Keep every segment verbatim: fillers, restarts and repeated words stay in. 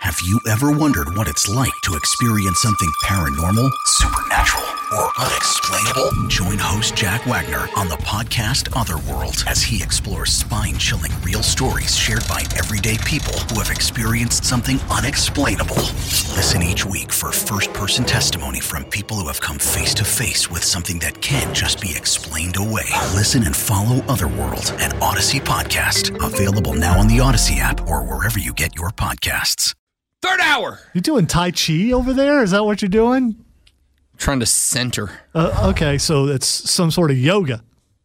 Have you ever wondered what it's like to experience something paranormal, supernatural, or unexplainable? Join host Jack Wagner on the podcast Otherworld as he explores spine-chilling real stories shared by everyday people who have experienced something unexplainable. Listen each week for first-person testimony from people who have come face-to-face with something that can't just be explained away. Listen and follow Otherworld, an Odyssey podcast. Available now on the Odyssey app or wherever you get your podcasts. Third hour. You doing Tai Chi over there? Is that what you're doing? Trying to center. Uh, okay, so it's some sort of yoga.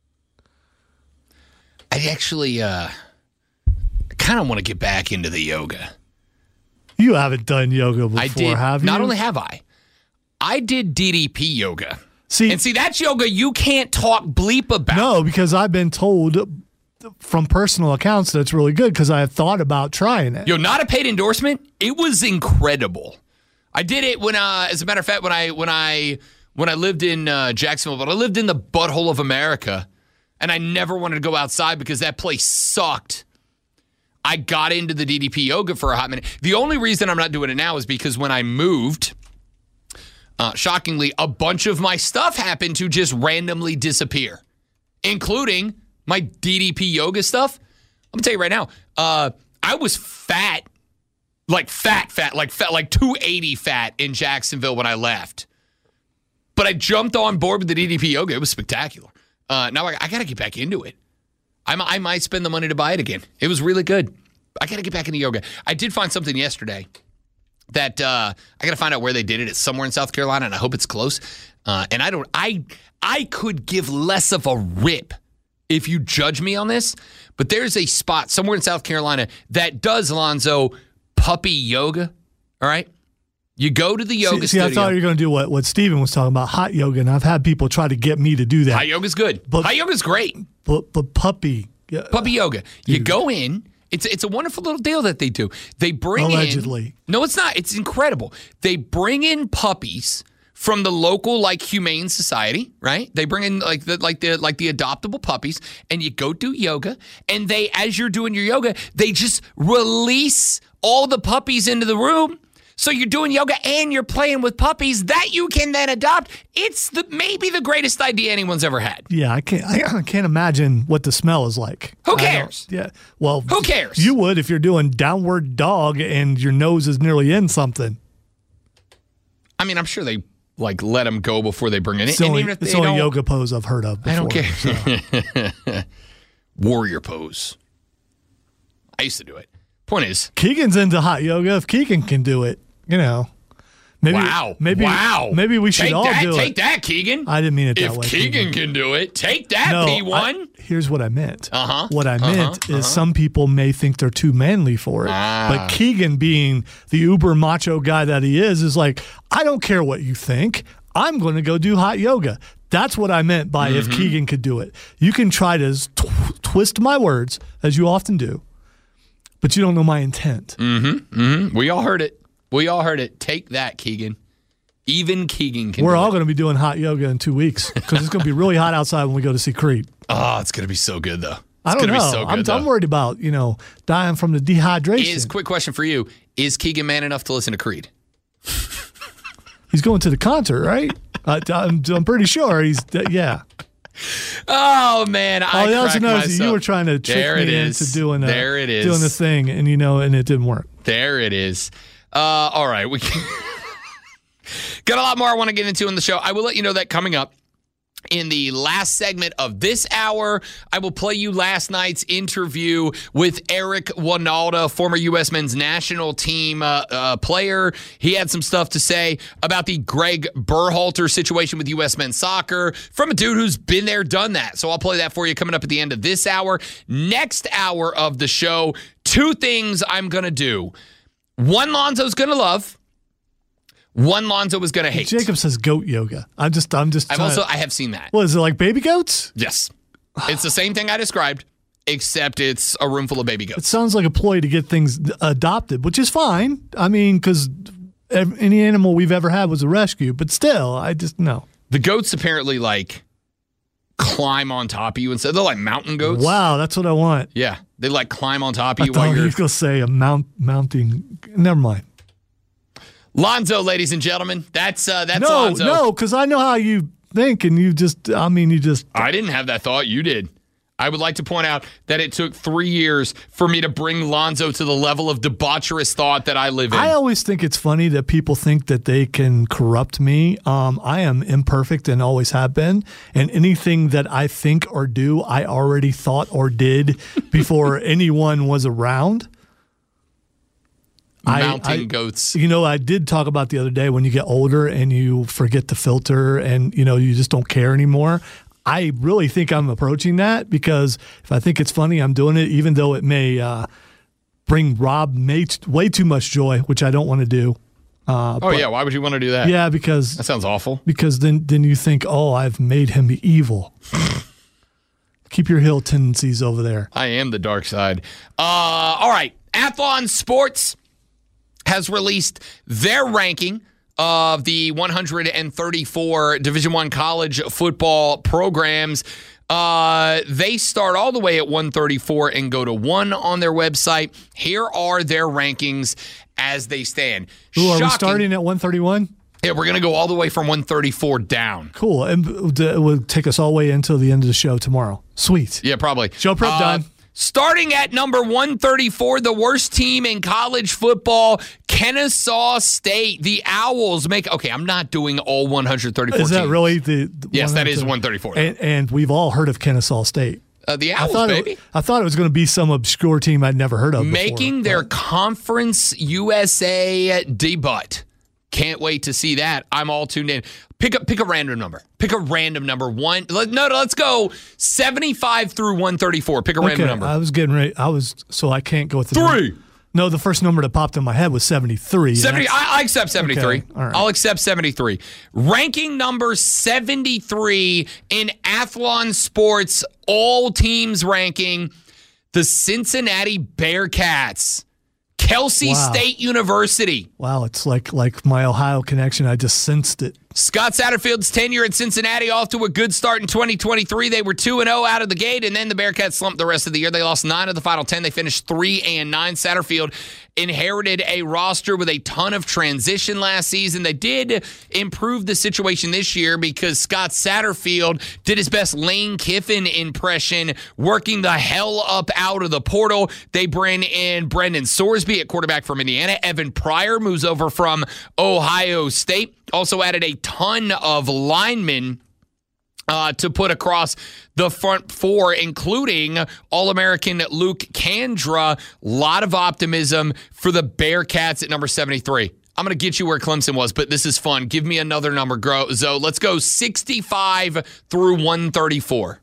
I actually uh, kind of want to get back into the yoga. You haven't done yoga before, I did. have you? Not only have I, I did D D P yoga. See, and see, that's yoga you can't talk bleep about. No, because I've been told from personal accounts that it's really good because I have thought about trying it. Yo, not a paid endorsement. It was incredible. I did it when, uh, as a matter of fact, when I when I when I lived in uh, Jacksonville, but I lived in the butthole of America, and I never wanted to go outside because that place sucked. I got into the D D P yoga for a hot minute. The only reason I'm not doing it now is because when I moved, uh, shockingly, a bunch of my stuff happened to just randomly disappear, including my D D P yoga stuff. I'm gonna tell you right now, uh, I was fat, like fat, fat, like fat, like two eighty fat in Jacksonville when I left. But I jumped on board with the D D P yoga. It was spectacular. Uh, now I, I got to get back into it. I, I might spend the money to buy it again. It was really good. I got to get back into yoga. I did find something yesterday that uh, I got to find out where they did it. It's somewhere in South Carolina, and I hope it's close. Uh, and I don't. I I could give less of a rip if you judge me on this, but there's a spot somewhere in South Carolina that does, Alonzo, puppy yoga. All right? You go to the yoga see, see, studio. I thought you were going to do what, what Steven was talking about, hot yoga, and I've had people try to get me to do that. Hot yoga's good. But, hot yoga's great. But, but puppy. Yeah. Puppy yoga. You Dude. go in. It's it's a wonderful little deal that they do. They bring Allegedly. in. Allegedly. No, it's not. It's incredible. They bring in puppies from the local, like, humane society, right? They bring in like the like the like the adoptable puppies, and you go do yoga, and they, as you're doing your yoga, they just release all the puppies into the room. So you're doing yoga and you're playing with puppies that you can then adopt. It's the maybe the greatest idea anyone's ever had. Yeah, I can't. I can't imagine what the smell is like. Who cares? Yeah. Well, who cares? You would if you're doing downward dog and your nose is nearly in something. I mean, I'm sure they like let them go before they bring it in. It's the only, even if it's they the only don't, yoga pose I've heard of before. I don't care. So. Warrior pose. I used to do it. Point is, Keegan's into hot yoga. If Keegan can do it, you know. Maybe, wow. Maybe, wow. Maybe we should take all that, do take it. Take that, Keegan. I didn't mean it that if way. If Keegan, Keegan can do it, take that, no, P one. I, here's what I meant. Uh-huh. What I uh-huh. meant uh-huh. is some people may think they're too manly for it. Ah. But Keegan, being the uber macho guy that he is, is like, I don't care what you think. I'm going to go do hot yoga. That's what I meant by mm-hmm. if Keegan could do it. You can try to tw- twist my words, as you often do, but you don't know my intent. Mm-hmm. Mm-hmm. We all heard it. We all heard it. Take that, Keegan. Even Keegan can We're do all it. going to be doing hot yoga in two weeks because it's going to be really hot outside when we go to see Creed. Oh, it's going to be so good, though. It's I don't gonna know. Be so good, I'm, though. I'm worried about, you know, dying from the dehydration. Is quick question for you. Is Keegan man enough to listen to Creed? He's going to the concert, right? uh, I'm, I'm pretty sure he's, uh, yeah. Oh, man. I All I also know is myself. that you were trying to trick there me is. into doing, a, there it is. doing the thing, and, you know, and it didn't work. There it is. Uh, all right. We can got a lot more I want to get into in the show. I will let you know that coming up. In the last segment of this hour, I will play you last night's interview with Eric Wynalda, former U S men's national team uh, uh, player. He had some stuff to say about the Greg Berhalter situation with U S men's soccer from a dude who's been there, done that. So I'll play that for you coming up at the end of this hour. Next hour of the show, two things I'm going to do. One Lonzo's going to love. One Lonzo was going to hate. Jacob says goat yoga. I'm just, I'm just. I've trying also, to, I have seen that. What is it, like baby goats? Yes. It's the same thing I described, except it's a room full of baby It goats. sounds like a ploy to get things adopted, which is fine. I mean, because any animal we've ever had was a rescue, but still, I just, no. The goats apparently, like, climb on top of you instead. They're like mountain goats. Wow, that's what I want. Yeah. They, like, climb on top of I you thought while you you're... were going to say a mount, mounting. Never mind. Lonzo, ladies and gentlemen. That's uh, that's no, Lonzo. No, because I know how you think, and you just, I mean, you just. I didn't have that thought. You did. I would like to point out that it took three years for me to bring Lonzo to the level of debaucherous thought that I live in. I always think it's funny that people think that they can corrupt me. Um, I am imperfect and always have been. And anything that I think or do, I already thought or did before anyone was around. Mounting I, I, goats. You know, I did talk about the other day when you get older and you forget to filter and, you know, you just don't care anymore. I really think I'm approaching that because if I think it's funny, I'm doing it, even though it may uh, bring Rob may t- way too much joy, which I don't want to do. Uh, oh, but, yeah. Why would you want to do that? Yeah, because. That sounds awful. Because then, then you think, oh, I've made him evil. Keep your hill tendencies over there. I am the dark side. Uh, all right. Athlon Sports has released their ranking of the one hundred thirty-four Division I college football programs. Uh, they start all the way at one thirty-four and go to one on their website. Here are their rankings as they stand. Ooh, are Shocking. we starting at one thirty-one? Yeah, we're going to go all the way from one thirty-four down. Cool. And it will take us all the way until the end of the show tomorrow. Sweet. Yeah, probably. Show prep uh, done. Starting at number one thirty-four, the worst team in college football, Kennesaw State. The Owls make... Okay, I'm not doing all one hundred thirty-four Is that teams. really the... the yes, that is one thirty-four. And, and we've all heard of Kennesaw State. Uh, the Owls, I thought baby. It, I thought it was going to be some obscure team I'd never heard of Making before, their but. Conference U S A debut. Can't wait to see that. I'm all tuned in. Pick a pick a random number. Pick a random number. One. Let, no, no, let's go seventy-five through one thirty-four. Pick a Okay, random number. I was getting ready. I was so I can't go with the Three. Number. No, the first number that popped in my head was seventy-three. seventy. I, I accept seventy-three. Okay, all right. I'll accept seventy-three. Ranking number seventy-three in Athlon Sports all teams ranking, the Cincinnati Bearcats. Kelsey Wow. State University. Wow, it's like like my Ohio connection. I just sensed it. Scott Satterfield's tenure at Cincinnati off to a good start in twenty twenty-three. They were two and oh out of the gate, and then the Bearcats slumped the rest of the year. They lost nine of the final ten. They finished three and nine. Satterfield inherited a roster with a ton of transition last season. They did improve the situation this year because Scott Satterfield did his best Lane Kiffin impression, working the hell up out of the portal. They bring in Brendan Sorsby at quarterback from Indiana. Evan Pryor moves over from Ohio State. Also added a ton of linemen uh, to put across the front four, including All-American Luke Kandra. A lot of optimism for the Bearcats at number seventy-three. I'm going to get you where Clemson was, but this is fun. Give me another number, Zoe. Let's go sixty-five through one thirty-four.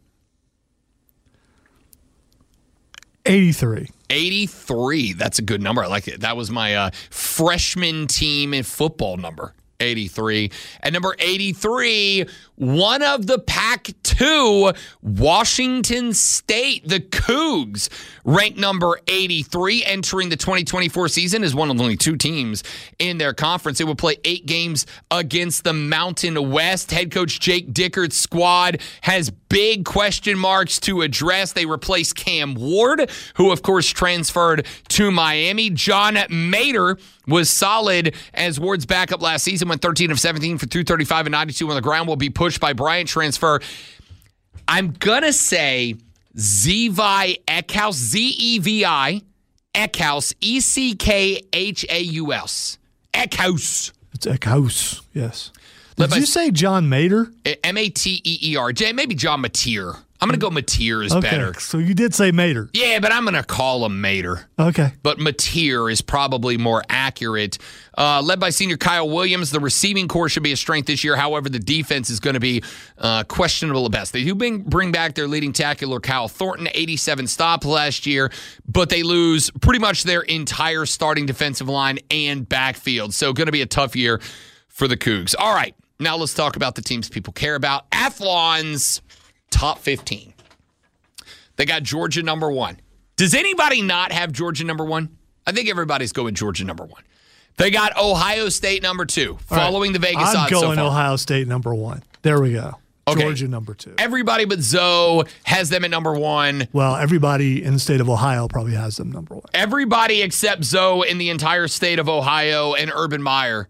eighty-three. eighty-three. That's a good number. I like it. That was my uh, freshman team in football number. eighty-three. At number eighty-three, one of the Pac two, Washington State, the Cougs, ranked number eighty-three, entering the twenty twenty-four season as one of only two teams in their conference. It would play eight games against the Mountain West. Head coach Jake Dickert's squad has big question marks to address. They replaced Cam Ward, who, of course, transferred to Miami. John Mater was solid as Ward's backup last season, went thirteen of seventeen for two thirty-five and ninety-two on the ground. Will be pushed by Bryant transfer. I'm going to say Zevi Eckhaus, Z E V I, Eckhaus, E C K H A U S. Eckhaus. It's Eckhaus, yes. Let Did my- you say John Mater? M A T E E R. J, maybe John Mateer. I'm going to go Mateer is Okay, better. so you did say Mater. Yeah, but I'm going to call him Mater. Okay. But Mateer is probably more accurate. Uh, led by senior Kyle Williams, the receiving core should be a strength this year. However, the defense is going to be uh, questionable at best. They do bring, bring back their leading tackler, Kyle Thornton, eighty-seven stops last year, but they lose pretty much their entire starting defensive line and backfield. So going to be a tough year for the Cougs. All right, now let's talk about the teams people care about. Athlon's top fifteen. They got Georgia number one. Does anybody not have Georgia number one? I think everybody's going Georgia number one. They got Ohio State number two, following the Vegas I'm odds so going far. Ohio State number one. There we go. Okay. Georgia number two. Everybody but Zoe has them at number one. Well, everybody in the state of Ohio probably has them number one. Everybody except Zoe in the entire state of Ohio and Urban Meyer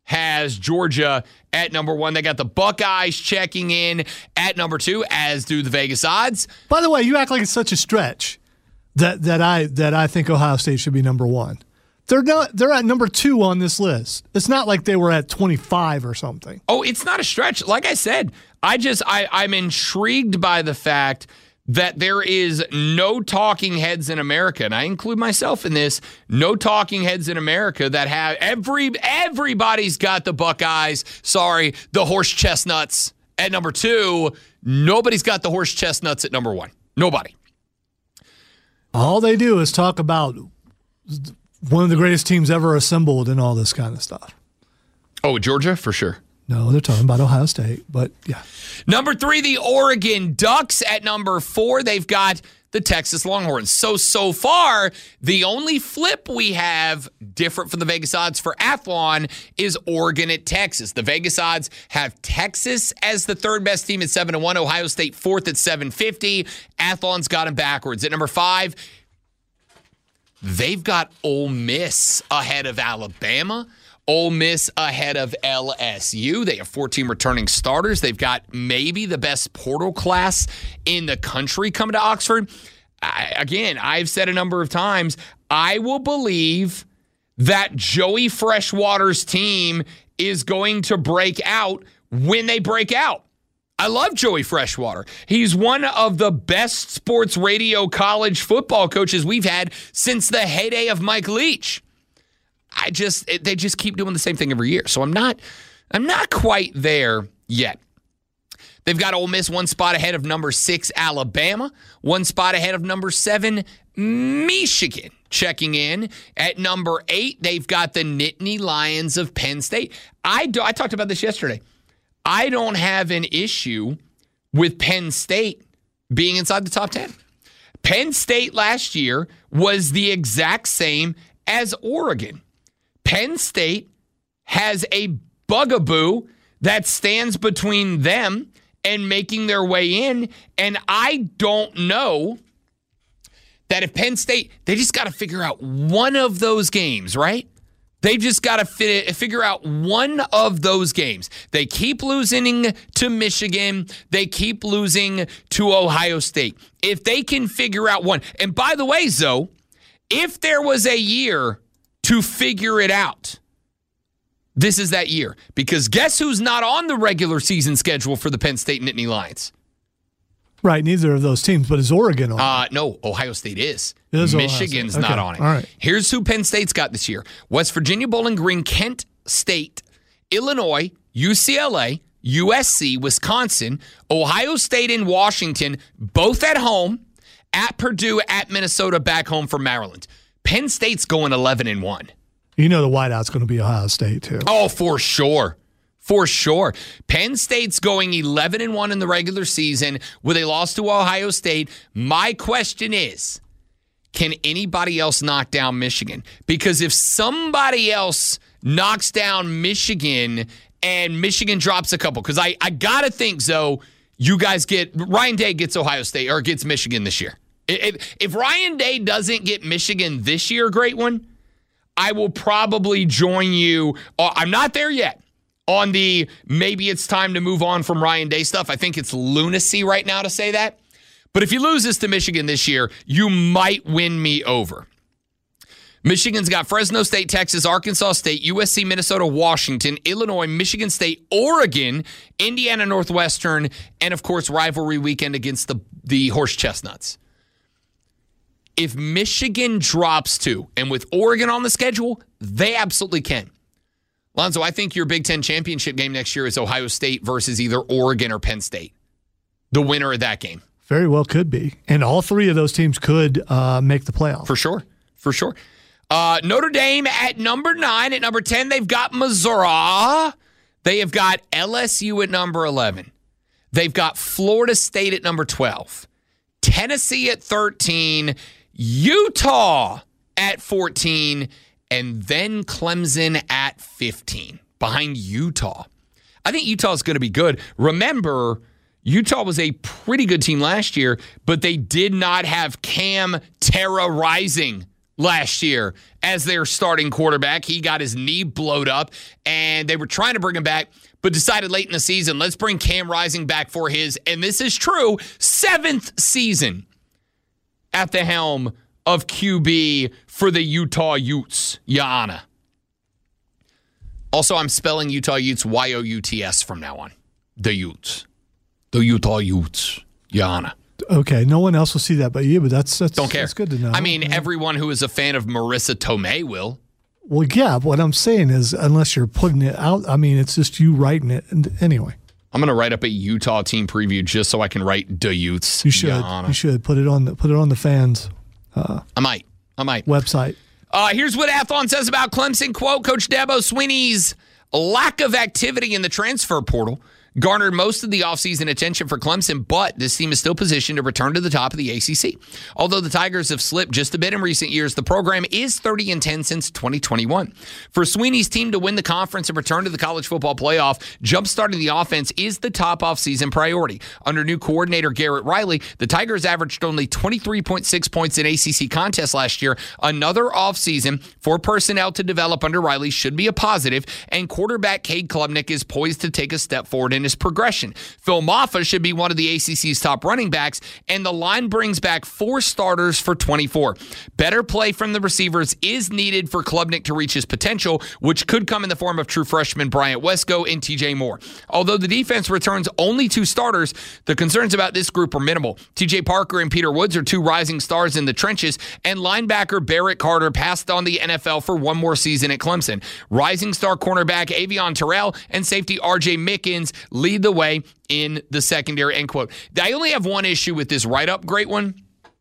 has Georgia at number one. They got the Buckeyes checking in at number two, as do the Vegas odds. By the way, you act like it's such a stretch that that I that I think Ohio State should be number one. They're not. They're at number two on this list. It's not like they were at twenty-five or something. Oh, it's not a stretch. Like I said, I just I, I'm intrigued by the fact that there is no talking heads in America, and I include myself in this. No talking heads in America that have every everybody's got the Buckeyes. Sorry, the horse chestnuts at number two. Nobody's got the horse chestnuts at number one. Nobody. All they do is talk about one of the greatest teams ever assembled and all this kind of stuff. Oh, Georgia, for sure. No, they're talking about Ohio State, but yeah. Number three, the Oregon Ducks. At number four, they've got the Texas Longhorns. So, so far, the only flip we have different from the Vegas odds for Athlon is Oregon at Texas. The Vegas odds have Texas as the third best team at seven to one, Ohio State fourth at seven fifty. Athlon's got them backwards. At number five, they've got Ole Miss ahead of Alabama. Ole Miss ahead of L S U. They have fourteen returning starters. They've got maybe the best portal class in the country coming to Oxford. I, again, I've said a number of times, I will believe that Joey Freshwater's team is going to break out when they break out. I love Joey Freshwater. He's one of the best sports radio college football coaches we've had since the heyday of Mike Leach. I just they just keep doing the same thing every year. So I'm not I'm not quite there yet. They've got Ole Miss one spot ahead of number six, Alabama, one spot ahead of number seven, Michigan. Checking in at number eight, they've got the Nittany Lions of Penn State. I do, I talked about this yesterday. I don't have an issue with Penn State being inside the top ten. Penn State last year was the exact same as Oregon. Penn State has a bugaboo that stands between them and making their way in, and I don't know that if Penn State, they just got to figure out one of those games, right? They've just got to fit, figure out one of those games. They keep losing to Michigan. They keep losing to Ohio State. If they can figure out one, and by the way, Zoe, if there was a year to figure it out, this is that year. Because guess who's not on the regular season schedule for the Penn State Nittany Lions? Right, neither of those teams, but is Oregon on uh, No, Ohio State is. It is Michigan's okay. not on it. All right. Here's who Penn State's got this year. West Virginia, Bowling Green, Kent State, Illinois, U C L A, U S C, Wisconsin, Ohio State, and Washington, both at home, at Purdue, at Minnesota, back home for Maryland. Penn State's going eleven and one. You know the whiteout's going to be Ohio State, too. Oh, for sure. For sure. Penn State's going eleven and one in the regular season with a loss to Ohio State. My question is, can anybody else knock down Michigan? Because if somebody else knocks down Michigan and Michigan drops a couple, because I, I got to think, Zoe, you guys get, Ryan Day gets Ohio State or gets Michigan this year. If, if Ryan Day doesn't get Michigan this year, great one, I will probably join you. Uh, I'm not there yet on the maybe it's time to move on from Ryan Day stuff. I think it's lunacy right now to say that. But if he loses to Michigan this year, you might win me over. Michigan's got Fresno State, Texas, Arkansas State, U S C, Minnesota, Washington, Illinois, Michigan State, Oregon, Indiana Northwestern, and, of course, rivalry weekend against the, the Horse Chestnuts. If Michigan drops two, and with Oregon on the schedule, they absolutely can. Lonzo, I think your Big Ten championship game next year is Ohio State versus either Oregon or Penn State. The winner of that game. Very well could be. And all three of those teams could uh, make the playoff. For sure. For sure. Uh, Notre Dame at number nine. At number ten, they've got Missouri. They have got L S U at number eleven. They've got Florida State at number twelve. Tennessee at thirteen. Utah at fourteen. And then Clemson at fifteen, behind Utah. I think Utah's going to be good. Remember, Utah was a pretty good team last year, but they did not have Cam terrorizing last year as their starting quarterback. He got his knee blowed up, and they were trying to bring him back, but decided late in the season, let's bring Cam Rising back for his, and this is true, seventh season at the helm of Q B for the Utah Utes. Yana. Also, I'm spelling Utah Utes Y O U T S from now on. The Utes. The Utah Utes. Yana. Okay, no one else will see that but you, but that's that's, Don't care. That's good to know. I mean, yeah. everyone who is a fan of Marissa Tomei will. Well, yeah, what I'm saying is, unless you're putting it out, I mean, it's just you writing it. And anyway. I'm going to write up a Utah team preview just so I can write the Utes. You should. Yana. You should put it on the, put it on the fans uh, I might. I might. website. Uh, here's what Athlon says about Clemson. Quote, Coach Dabo Swinney's lack of activity in the transfer portal garnered most of the offseason attention for Clemson, but this team is still positioned to return to the top of the A C C. Although the Tigers have slipped just a bit in recent years, the program is thirty and ten since twenty twenty-one. For Swinney's team to win the conference and return to the college football playoff, jump-starting the offense is the top offseason priority. Under new coordinator Garrett Riley, the Tigers averaged only twenty-three point six points in A C C contests last year. Another offseason for personnel to develop under Riley should be a positive, and quarterback Cade Klubnik is poised to take a step forward in his progression. Phil Maffa should be one of the A C C's top running backs, and the line brings back four starters for twenty-four. Better play from the receivers is needed for Klubnik to reach his potential, which could come in the form of true freshman Bryant Wesco and T J Moore. Although the defense returns only two starters, the concerns about this group are minimal. T J Parker and Peter Woods are two rising stars in the trenches, and linebacker Barrett Carter passed on the N F L for one more season at Clemson. Rising star cornerback Avion Terrell and safety R J Mickens lead the way in the secondary, end quote. I only have one issue with this write-up, great one,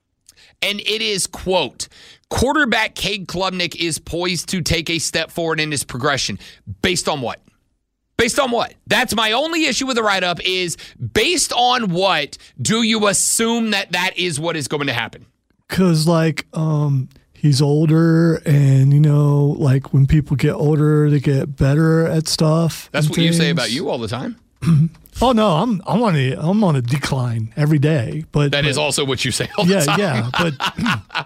and it is, quote, quarterback Cade Klubnik is poised to take a step forward in his progression. Based on what? Based on what? That's my only issue with the write-up is based on what do you assume that that is what is going to happen? Because, like, um, he's older, and, you know, like, when people get older, they get better at stuff. That's what you say things. about you all the time. Oh no, I'm I'm on a I'm on a decline every day. But that but, is also what you say all yeah, the time. Yeah,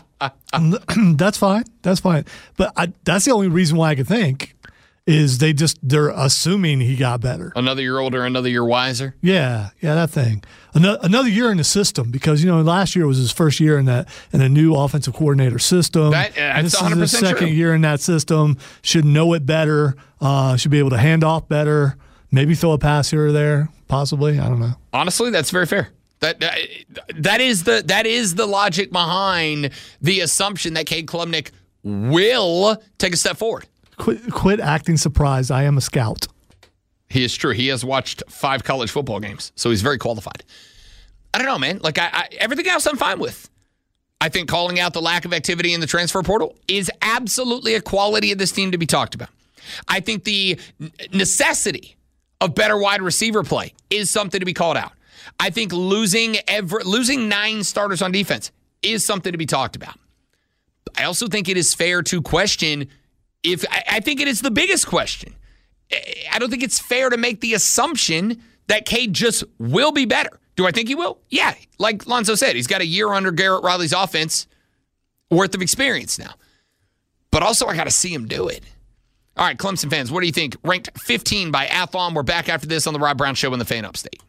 but that's fine. That's fine. But I, that's the only reason why I could think is they just they're assuming he got better. Another year older, another year wiser. Yeah, yeah, that thing. Another, another year in the system because you know last year was his first year in that in a new offensive coordinator system. That, uh, this that's one hundred is his percent second true. year in that system. Should know it better. Uh, should be able to hand off better. Maybe throw a pass here or there, possibly. I don't know. Honestly, that's very fair. That, that that is the that is the logic behind the assumption that Cade Klubnik will take a step forward. Quit, quit acting surprised. I am a scout. He is true. He has watched five college football games, so he's very qualified. I don't know, man. Like I, I, everything else, I'm fine with. I think calling out the lack of activity in the transfer portal is absolutely a quality of this team to be talked about. I think the necessity of better wide receiver play is something to be called out. I think losing every, losing nine starters on defense is something to be talked about. I also think it is fair to question if I, I think it is the biggest question. I don't think it's fair to make the assumption that Cade just will be better. Do I think he will? Yeah. Like Lonzo said, he's got a year under Garrett Riley's offense worth of experience now. But also I got to see him do it. All right, Clemson fans, what do you think? Ranked fifteen by Athlon. We're back after this on the Rob Brown Show in the Fan Upstate.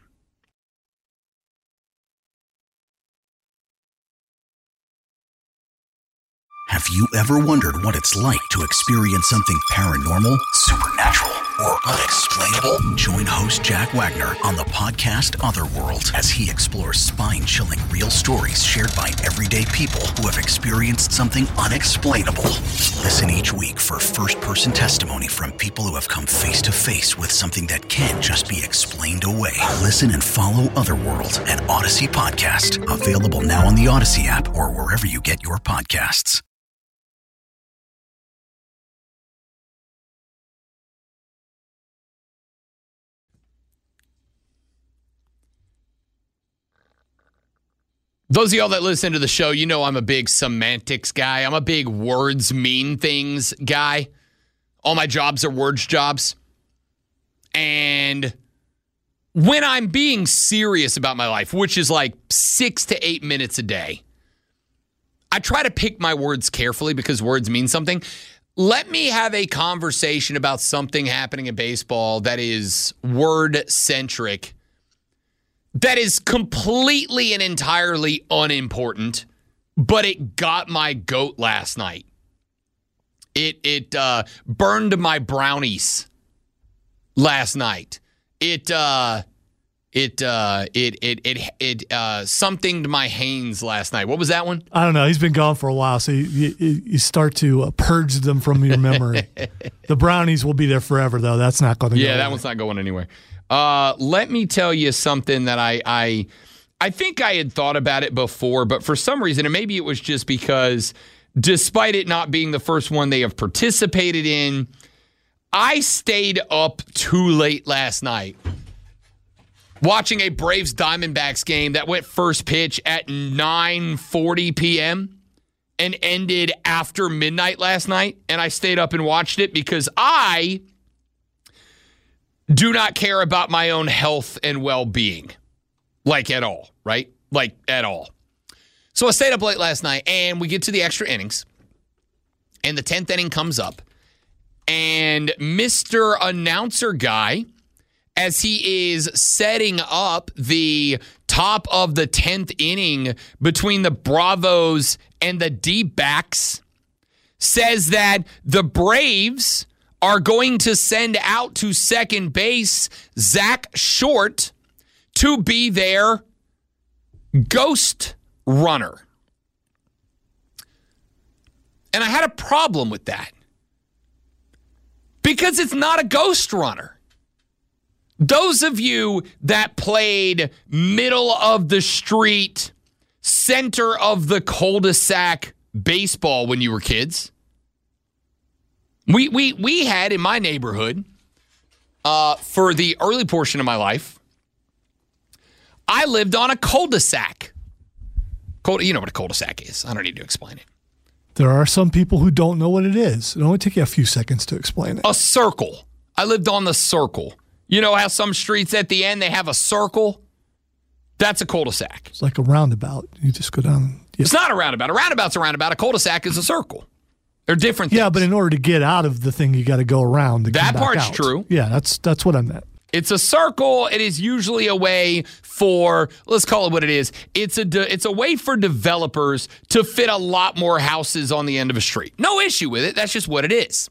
Have you ever wondered what it's like to experience something paranormal, supernatural, or unexplainable? Join host Jack Wagner on the podcast Otherworld as he explores spine-chilling real stories shared by everyday people who have experienced something unexplainable. Listen each week for first-person testimony from people who have come face-to-face with something that can't just be explained away. Listen and follow Otherworld, an Odyssey podcast. Available now on the Odyssey app or wherever you get your podcasts. Those of y'all that listen to the show, you know I'm a big semantics guy. I'm a big words mean things guy. All my jobs are words jobs. And when I'm being serious about my life, which is like six to eight minutes a day, I try to pick my words carefully because words mean something. Let me have a conversation about something happening in baseball that is word-centric, that is completely and entirely unimportant, but it got my goat last night. It it uh, burned my brownies last night. It uh, it uh, it it it it uh, somethinged my Hanes last night. What was that one? I don't know. He's been gone for a while, so you, you, you start to uh, purge them from your memory. The brownies will be there forever, though. That's not going to go Yeah, that away. one's not going anywhere. Uh, let me tell you something that I, I I think I had thought about it before, but for some reason, and maybe it was just because despite it not being the first one they have participated in, I stayed up too late last night watching a Braves Diamondbacks game that went first pitch at nine forty p.m. and ended after midnight last night, and I stayed up and watched it because I do not care about my own health and well-being, like at all, right? Like at all. So I stayed up late last night, and we get to the extra innings, and the tenth inning comes up, and Mister Announcer Guy, as he is setting up the top of the tenth inning between the Bravos and the D-backs, says that the Braves are going to send out to second base Zach Short to be their ghost runner. And I had a problem with that because it's not a ghost runner. Those of you that played middle of the street, center of the cul-de-sac baseball when you were kids, we we we had in my neighborhood uh, for the early portion of my life, I lived on a cul-de-sac. Cul- you know what a cul-de-sac is. I don't need to explain it. There are some people who don't know what it is. It'll only take you a few seconds to explain it. A circle. I lived on the circle. You know how some streets at the end, they have a circle? That's a cul-de-sac. It's like a roundabout. You just go down. Yeah. It's not a roundabout. A roundabout's a roundabout. A cul-de-sac is a circle. They're different things. Yeah, but in order to get out of the thing, you got to go around. To That come back part's out. true. Yeah, that's that's what I meant. It's a circle. It is usually a way for, let's call it what it is. It's a de- it's a way for developers to fit a lot more houses on the end of a street. No issue with it. That's just what it is.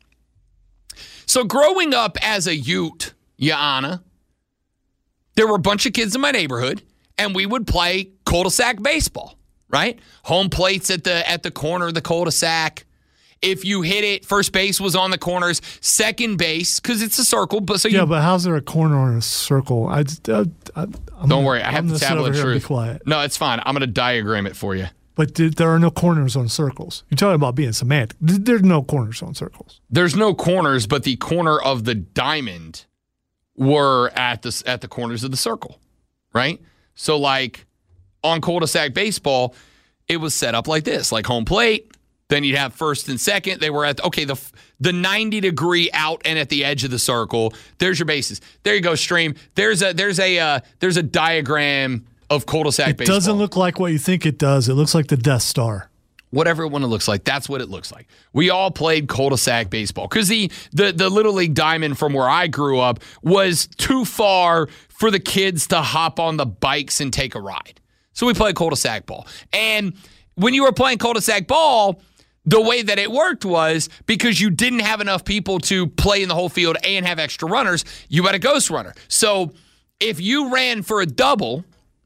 So growing up as a Ute, Yana, there were a bunch of kids in my neighborhood, and we would play cul-de-sac baseball, right? Home plates at the at the corner of the cul-de-sac. If you hit it, first base was on the corners. Second base, because it's a circle. But so Yeah, you, but how's there a corner on a circle? I, I, I, I'm don't gonna, worry, I have I'm the gonna sit tablet over of here and truth. Be quiet. No, it's fine. I'm going to diagram it for you. But th- there are no corners on circles. You're talking about being semantic. Th- There's no corners on circles. There's no corners, but the corner of the diamond were at the at the corners of the circle, right? So like on cul-de-sac baseball, it was set up like this, like home plate. Then you'd have first and second. They were at, okay, the the ninety degree out and at the edge of the circle. There's your bases. There you go, stream. There's a there's a uh, there's a diagram of cul-de-sac It baseball. doesn't look like what you think it does. It looks like the Death Star. Whatever one it looks like, that's what it looks like. We all played cul-de-sac baseball because the, the the Little League Diamond from where I grew up was too far for the kids to hop on the bikes and take a ride. So we played cul-de-sac ball. And when you were playing cul-de-sac ball, the way that it worked was because you didn't have enough people to play in the whole field and have extra runners, you had a ghost runner. So if you ran for a double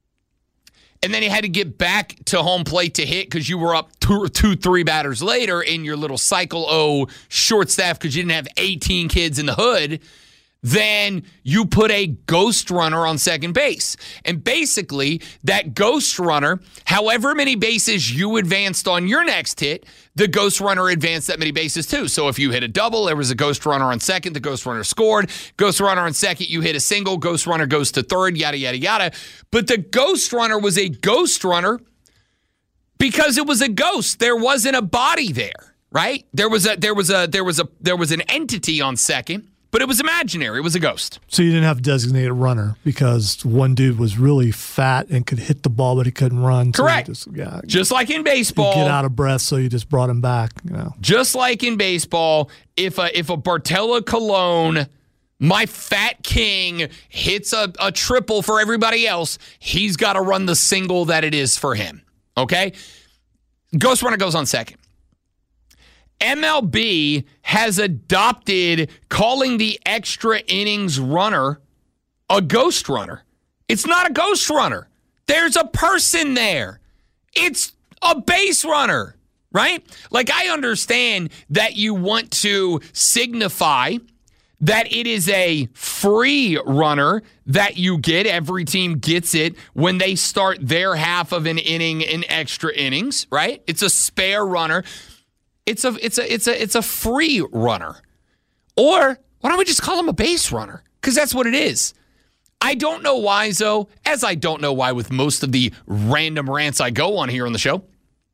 and then you had to get back to home plate to hit because you were up two, two, three batters later in your little Cycle O short staff because you didn't have eighteen kids in the hood, then you put a ghost runner on second base. And basically, that ghost runner, however many bases you advanced on your next hit, the ghost runner advanced that many bases too. So if you hit a double, there was a ghost runner on second, the ghost runner scored. Ghost runner on second, you hit a single, ghost runner goes to third, yada, yada, yada. But the ghost runner was a ghost runner because it was a ghost. There wasn't a body there, right? There was a there was a there was a there was an entity on second, but it was imaginary. It was a ghost. So you didn't have a designated runner because one dude was really fat and could hit the ball, but he couldn't run. So Correct. Just, yeah, just like in baseball. Get out of breath, so you just brought him back. You know. Just like in baseball, if a, if a Bartolo Colon, my fat king, hits a, a triple for everybody else, he's got to run the single that it is for him. Okay? Ghost runner goes on second. M L B has adopted calling the extra innings runner a ghost runner. It's not a ghost runner. There's a person there. It's a base runner, right? Like, I understand that you want to signify that it is a free runner that you get. Every team gets it when they start their half of an inning in extra innings, right? It's a spare runner. It's a it's a it's a it's a free runner. Or why don't we just call him a base runner? Because that's what it is. I don't know why, Zoe, as I don't know why with most of the random rants I go on here on the show.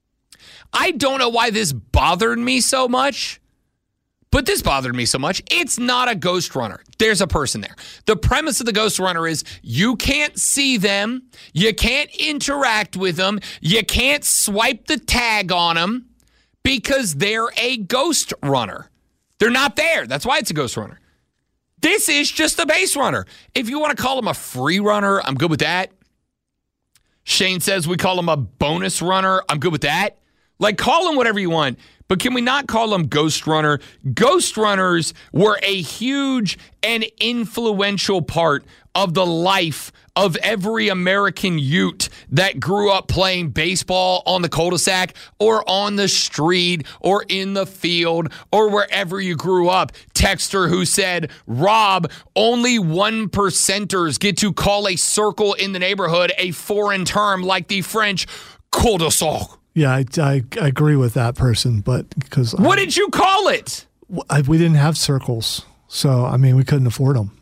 I don't know why this bothered me so much. But this bothered me so much. It's not a ghost runner. There's a person there. The premise of the ghost runner is you can't see them. You can't interact with them. You can't swipe the tag on them because they're a ghost runner. They're not there. That's why it's a ghost runner. This is just a base runner. If you want to call him a free runner, I'm good with that. Shane says we call him a bonus runner. I'm good with that. Like, call him whatever you want. But can we not call them ghost runner? Ghost runners were a huge and influential part of the life of every American Ute that grew up playing baseball on the cul-de-sac or on the street or in the field or wherever you grew up. Texter who said, Rob, only one percenters get to call a circle in the neighborhood a foreign term like the French cul-de-sac. Yeah, I, I, I agree with that person, but because what I, did you call it? I, we didn't have circles, so I mean we couldn't afford them.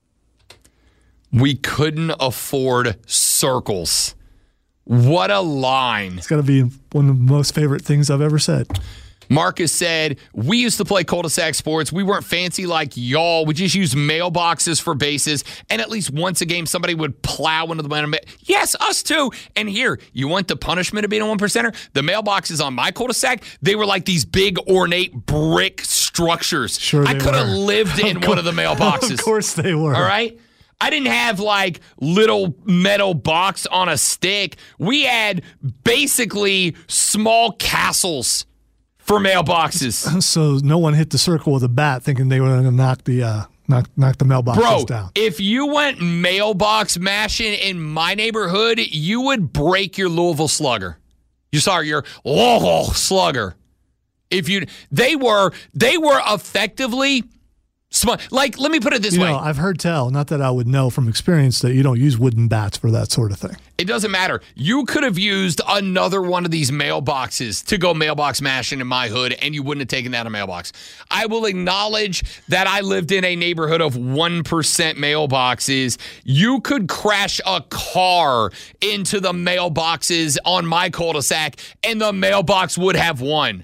We couldn't afford circles. What a line! It's got to be one of the most favorite things I've ever said. Marcus said, we used to play cul-de-sac sports. We weren't fancy like y'all. We just used mailboxes for bases. And at least once a game, somebody would plow into the mailbox. Yes, us too. And here, you want the punishment of being a one percenter? The mailboxes on my cul-de-sac, they were like these big, ornate brick structures. Sure I could have lived in one of the mailboxes. Of course they were. All right? I didn't have like little metal box on a stick. We had basically small castles for mailboxes. So no one hit the circle with a bat thinking they were going to knock the uh, knock knock the mailboxes Bro, down. If you went mailbox mashing in my neighborhood, you would break your Louisville Slugger. You saw your Louisville Slugger. If you, they were they were effectively smart. Like, let me put it this you way. know, I've heard tell, not that I would know from experience, that you don't use wooden bats for that sort of thing. It doesn't matter. You could have used another one of these mailboxes to go mailbox mashing in my hood, and you wouldn't have taken that a mailbox. I will acknowledge that I lived in a neighborhood of one percent mailboxes. You could crash a car into the mailboxes on my cul-de-sac, and the mailbox would have won.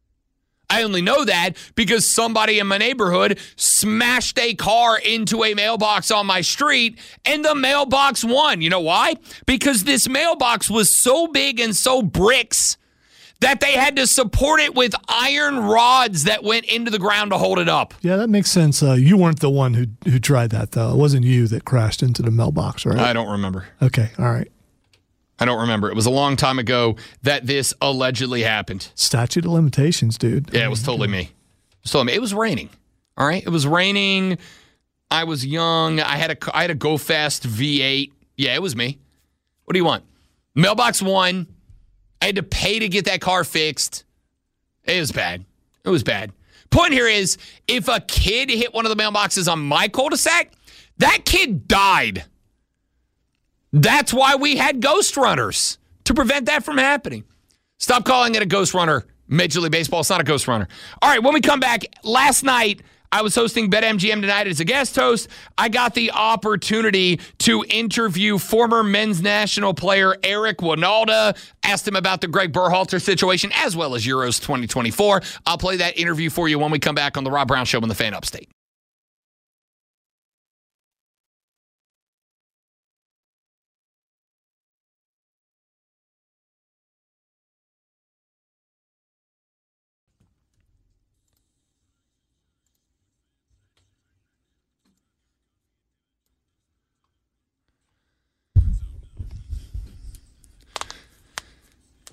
I only know that because somebody in my neighborhood smashed a car into a mailbox on my street and the mailbox won. You know why? Because this mailbox was so big and so bricks that they had to support it with iron rods that went into the ground to hold it up. Yeah, that makes sense. Uh, you weren't the one who who tried that, though. It wasn't you that crashed into the mailbox, right? I don't remember. Okay, all right. I don't remember. It was a long time ago that this allegedly happened. Statute of limitations, dude. Yeah, it was totally me. It was totally me. It was raining. All right? It was raining. I was young. I had a, I had a Go Fast V eight. Yeah, it was me. What do you want? Mailbox one. I had to pay to get that car fixed. It was bad. It was bad. Point here is, if a kid hit one of the mailboxes on my cul-de-sac, that kid died. That's why we had ghost runners, to prevent that from happening. Stop calling it a ghost runner, Major League Baseball. It's not a ghost runner. All right, when we come back, last night, I was hosting BetMGM Tonight as a guest host. I got the opportunity to interview former men's national player Eric Wynalda. Asked him about the Greg Berhalter situation, as well as Euros twenty twenty-four. I'll play that interview for you when we come back on the Rob Brown Show on the Fan Upstate.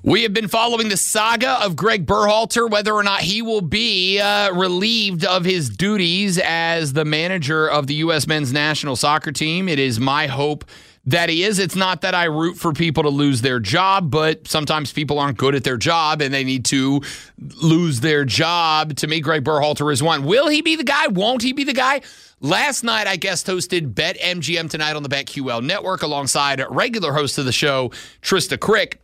We have been following the saga of Greg Berhalter, whether or not he will be uh, relieved of his duties as the manager of the U S men's national soccer team. It is my hope that he is. It's not that I root for people to lose their job, but sometimes people aren't good at their job and they need to lose their job. To me, Greg Berhalter is one. Will he be the guy? Won't he be the guy? Last night, I guest hosted BetMGM Tonight on the BetQL Network alongside regular host of the show, Trista Crick.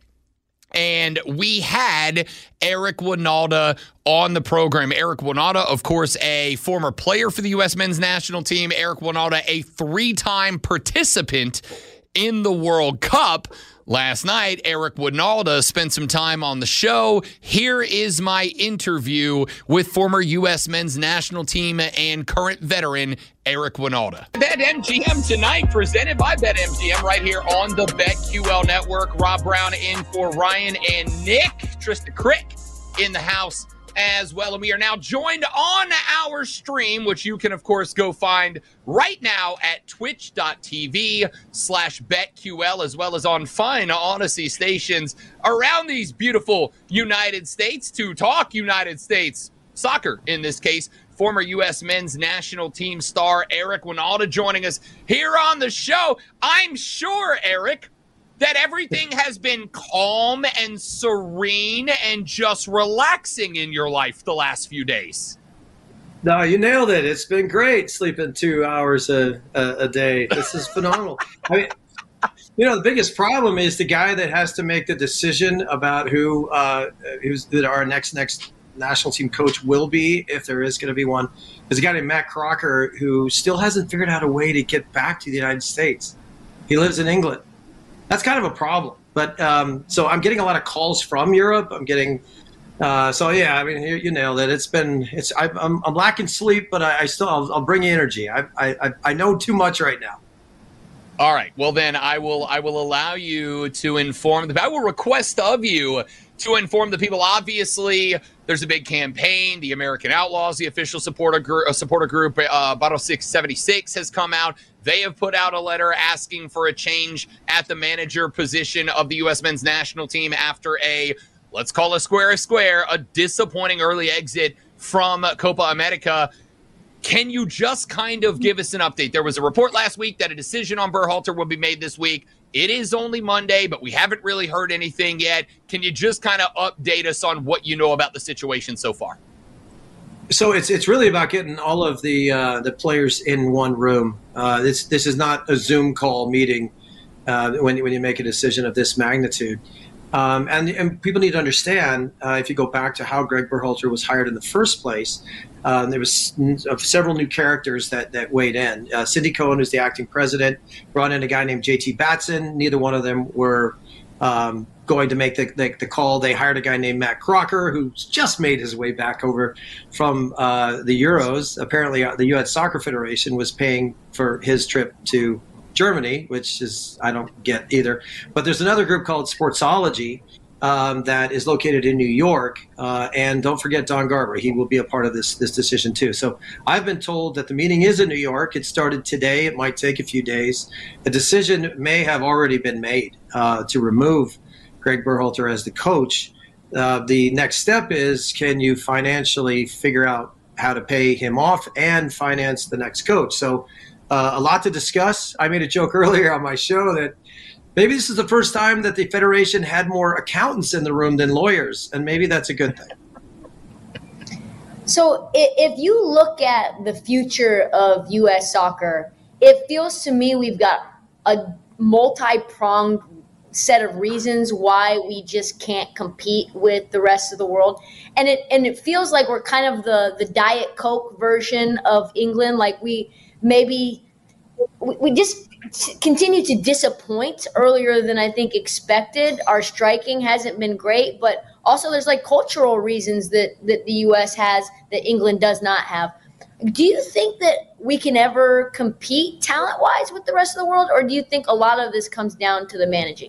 And we had Eric Wynalda on the program. Eric Wynalda, of course, a former player for the U S men's national team. Eric Wynalda, a three-time participant in the World Cup. Last night, Eric Wynalda spent some time on the show. Here is my interview with former U S men's national team and current veteran Eric Wynalda. BetMGM Tonight, presented by BetMGM, right here on the BetQL Network. Rob Brown in for Ryan and Nick. Trista Crick in the house as well. And we are now joined on our stream, which you can, of course, go find right now at twitch.tv slash BetQL, as well as on fine Odyssey stations around these beautiful United States to talk United States soccer, in this case. Former U S men's national team star Eric Wynalda joining us here on the show. I'm sure, Eric, that everything has been calm and serene and just relaxing in your life the last few days. No, you nailed it. It's been great sleeping two hours a, a, a day. This is phenomenal. I mean, you know, the biggest problem is the guy that has to make the decision about who uh, who's that our next next national team coach will be, if there is going to be one. There's a guy named Matt Crocker who still hasn't figured out a way to get back to the United States. He lives in England. That's kind of a problem. But um, so I'm getting a lot of calls from Europe. I'm getting uh, so yeah. I mean, you, you nailed it. It's been it's I, I'm I'm lacking sleep, but I, I still I'll, I'll bring you energy. I, I I know too much right now. All right. Well, then I will I will allow you to inform the. I will request of you to inform the people. Obviously, there's a big campaign. The American Outlaws, the official supporter group, uh, supporter group, uh, Bottle six seventy-six has come out. They have put out a letter asking for a change at the manager position of the U S men's national team after a, let's call a square a square, a disappointing early exit from Copa America. Can you just kind of give us an update? There was a report last week that a decision on Berhalter will be made this week. It is only Monday, but we haven't really heard anything yet. Can you just kind of update us on what you know about the situation so far? So it's it's really about getting all of the uh, the players in one room. Uh, this this is not a Zoom call meeting uh, when when you make a decision of this magnitude. Um, and, and people need to understand, uh, if you go back to how Greg Berhalter was hired in the first place, uh, there was uh, several new characters that, that weighed in. Uh, Cindy Cohen, who's the acting president, brought in a guy named J T Batson. Neither one of them were um, going to make the, the, the call. They hired a guy named Matt Crocker, who's just made his way back over from uh, the Euros. Apparently, uh, the U S Soccer Federation was paying for his trip to Germany, which is I don't get either. But there's another group called Sportsology um, that is located in New York, uh, and don't forget Don Garber. He will be a part of this this decision too. So I've been told that the meeting is in New York. It started today. It might take a few days. A decision may have already been made uh, to remove Greg Berhalter as the coach. Uh, the next step is, can you financially figure out how to pay him off and finance the next coach? So. Uh, a lot to discuss. I made a joke earlier on my show that maybe this is the first time that the Federation had more accountants in the room than lawyers, and maybe that's a good thing. So if you look at the future of U S soccer, it feels to me we've got a multi-pronged set of reasons why we just can't compete with the rest of the world. And it and it feels like we're kind of the, the Diet Coke version of England. Like we maybe we, we just continue to disappoint earlier than I think expected. Our striking hasn't been great, but also there's like cultural reasons that, that the U S has that England does not have. Do you think that we can ever compete talent-wise with the rest of the world, or do you think a lot of this comes down to the managing?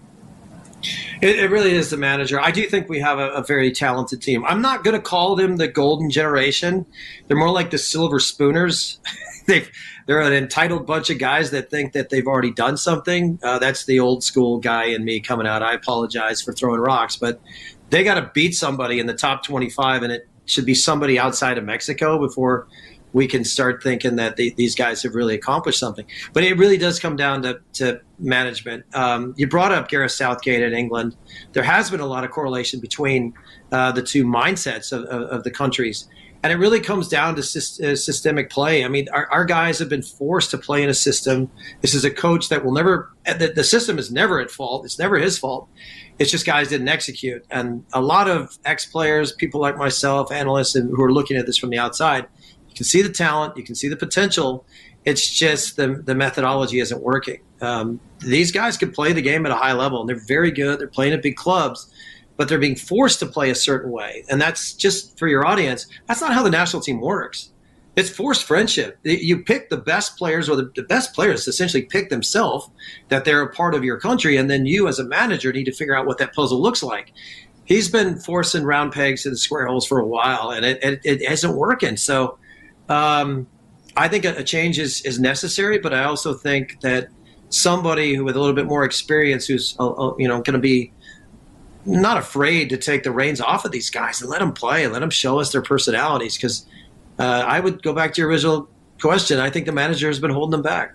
It, it really is the manager. I do think we have a, a very talented team. I'm not going to call them the golden generation. They're more like the silver spooners. they've, they're an entitled bunch of guys that think that they've already done something. Uh, that's the old school guy in me coming out. I apologize for throwing rocks, but they got to beat somebody in the top twenty-five, and it should be somebody outside of Mexico before we can start thinking that they, these guys have really accomplished something. But it really does come down to, to management. Um, you brought up Gareth Southgate in England. There has been a lot of correlation between uh, the two mindsets of, of, of the countries. And it really comes down to syst- uh, systemic play. I mean, our, our guys have been forced to play in a system. This is a coach that will never – the, the system is never at fault. It's never his fault. It's just guys didn't execute. And a lot of ex-players, people like myself, analysts, and who are looking at this from the outside – you can see the talent, you can see the potential. It's just the the methodology isn't working. Um, these guys can play the game at a high level, and they're very good. They're playing at big clubs, but they're being forced to play a certain way. And that's just for your audience. That's not how the national team works. It's forced friendship. You pick the best players, or the, the best players essentially pick themselves that they're a part of your country, and then you as a manager need to figure out what that puzzle looks like. He's been forcing round pegs to the square holes for a while, and it, it, it isn't working. So Um, I think a, a change is, is necessary, but I also think that somebody who with a little bit more experience, who's uh, uh, you know going to be not afraid to take the reins off of these guys and let them play, and let them show us their personalities. Because uh, I would go back to your original question. I think the manager has been holding them back.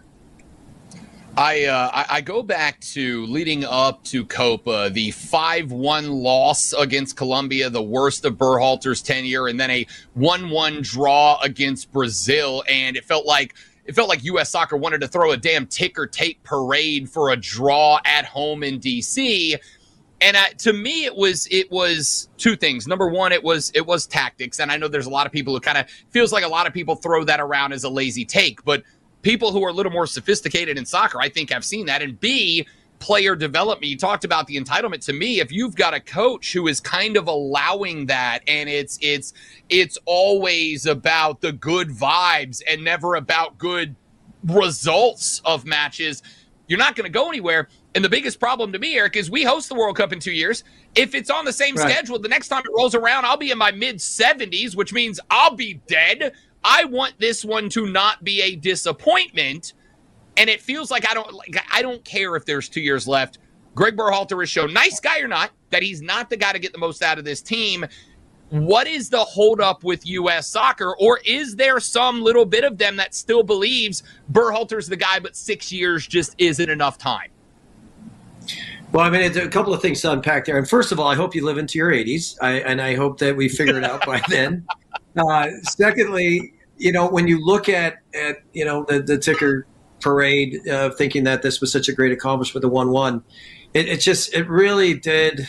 I, uh, I I go back to leading up to Copa, the five one loss against Colombia, the worst of Berhalter's tenure, and then a one one draw against Brazil, and it felt like it felt like U S Soccer wanted to throw a damn ticker tape parade for a draw at home in D C. And uh, to me, it was it was two things. Number one, it was it was tactics, and I know there's a lot of people who kind of feels like a lot of people throw that around as a lazy take, but people who are a little more sophisticated in soccer, I think, have seen that. And B, player development. You talked about the entitlement. To me, if you've got a coach who is kind of allowing that, and it's it's it's always about the good vibes and never about good results of matches, you're not going to go anywhere. And the biggest problem to me, Eric, is we host the World Cup in two years. If it's on the same right. schedule, the next time it rolls around, I'll be in my mid-seventies, which means I'll be dead. I want this one to not be a disappointment, and it feels like I don't like I don't care if there's two years left. Greg Berhalter has shown, nice guy or not, that he's not the guy to get the most out of this team. What is the holdup with U S Soccer, or is there some little bit of them that still believes Berhalter's the guy, but six years just isn't enough time? Well, I mean, it's a couple of things to unpack there. And first of all, I hope you live into your eighties, I, and I hope that we figure it out by then. Uh, secondly, you know, when you look at, at you know, the, the ticker parade of uh, thinking that this was such a great accomplishment, the one one, it, it just, it really did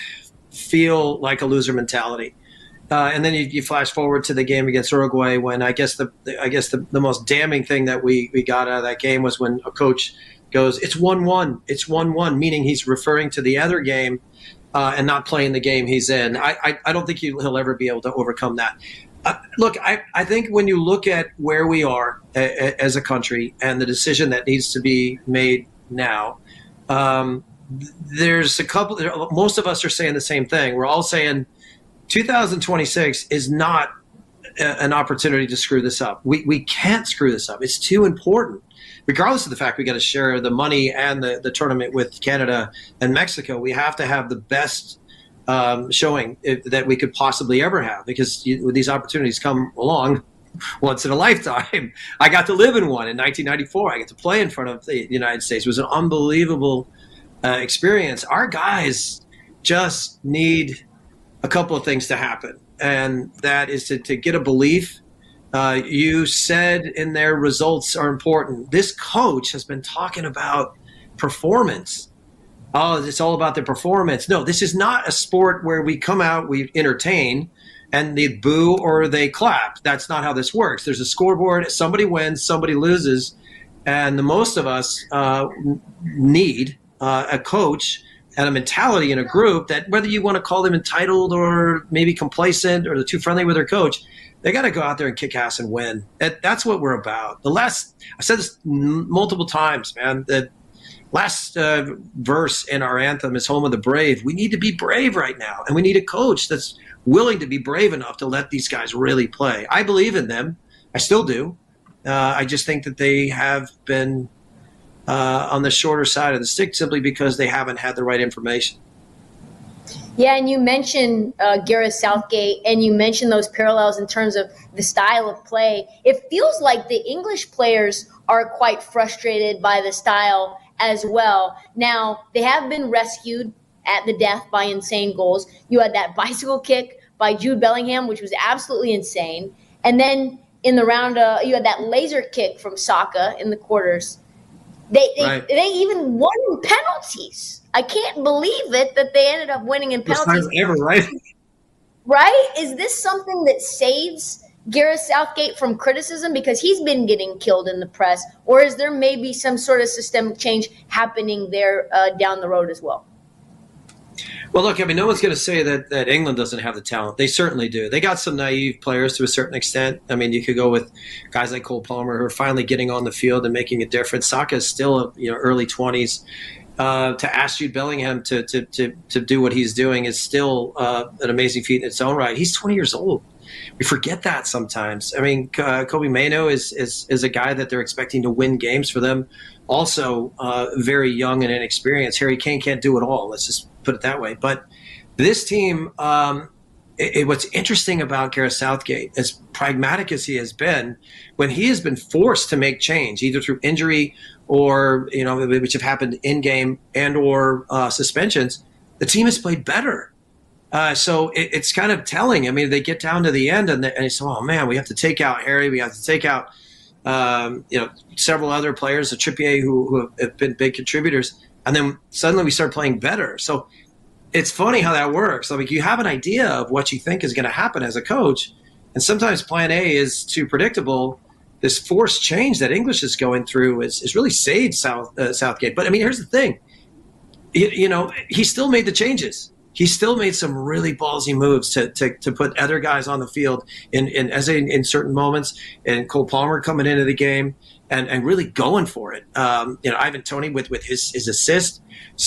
feel like a loser mentality. Uh, and then you, you flash forward to the game against Uruguay, when I guess the, the I guess the, the most damning thing that we, we got out of that game was when a coach goes, it's one one, it's one one, meaning he's referring to the other game uh, and not playing the game he's in. I, I, I don't think he, he'll ever be able to overcome that. Uh, look, I, I think when you look at where we are a, a, as a country and the decision that needs to be made now, um, there's a couple – most of us are saying the same thing. We're all saying two thousand twenty-six is not a, an opportunity to screw this up. We, we can't screw this up. It's too important. Regardless of the fact we got to share the money and the, the tournament with Canada and Mexico, we have to have the best – Um, showing it, that we could possibly ever have, because you, these opportunities come along once in a lifetime. I got to live in one in nineteen ninety-four. I got to play in front of the United States. It was an unbelievable uh, experience. Our guys just need a couple of things to happen, and that is to, to get a belief. Uh, you said in there results are important. This coach has been talking about performance. Oh, it's all about the performance. No, this is not a sport where we come out, we entertain, and they boo or they clap. That's not how this works. There's a scoreboard. Somebody wins, somebody loses. And the most of us uh, need uh, a coach and a mentality in a group that, whether you want to call them entitled or maybe complacent or they're too friendly with their coach, they got to go out there and kick ass and win. That, that's what we're about. The last, I said this m- multiple times, man, that last uh, verse in our anthem is Home of the Brave. We need to be brave right now, and we need a coach that's willing to be brave enough to let these guys really play. I believe in them. I still do. Uh, I just think that they have been uh, on the shorter side of the stick simply because they haven't had the right information. Yeah, and you mentioned uh, Gareth Southgate, and you mentioned those parallels in terms of the style of play. It feels like the English players are quite frustrated by the style as well. Now, they have been rescued at the death by insane goals. You had that bicycle kick by Jude Bellingham, which was absolutely insane. And then in the round, uh, you had that laser kick from Saka in the quarters. They they, right. they even won penalties. I can't believe it that they ended up winning in penalties. Ever, right? Right? Is this something that saves Gareth Southgate from criticism because he's been getting killed in the press? Or is there maybe some sort of systemic change happening there uh, down the road as well? Well, look, I mean, no one's going to say that, that England doesn't have the talent. They certainly do. They got some naive players to a certain extent. I mean, you could go with guys like Cole Palmer who are finally getting on the field and making a difference. Saka is still, you know, early twenties. Uh, to ask Jude Bellingham to, to to to do what he's doing is still uh, an amazing feat in its own right. He's twenty years old. We forget that sometimes. I mean, uh, Kobbie Mainoo is, is is a guy that they're expecting to win games for them. Also, uh, very young and inexperienced. Harry Kane can't do it all. Let's just put it that way. But this team, um, it, it, what's interesting about Gareth Southgate, as pragmatic as he has been, when he has been forced to make change, either through injury or, you know, which have happened in game and or uh, suspensions, the team has played better. Uh, so it, it's kind of telling. I mean, they get down to the end and they, and they say, oh, man, we have to take out Harry. We have to take out, um, you know, several other players, the Trippier, who, who have been big contributors. And then suddenly we start playing better. So it's funny how that works. Like, you have an idea of what you think is going to happen as a coach. And sometimes plan A is too predictable. This forced change that English is going through is, is really saved South, uh, Southgate. But, I mean, here's the thing. You, you know, he still made the changes. He still made some really ballsy moves to to, to put other guys on the field in, in as in, in certain moments. And Cole Palmer coming into the game and, and really going for it. Um, you know, Ivan Toney with, with his, his assist.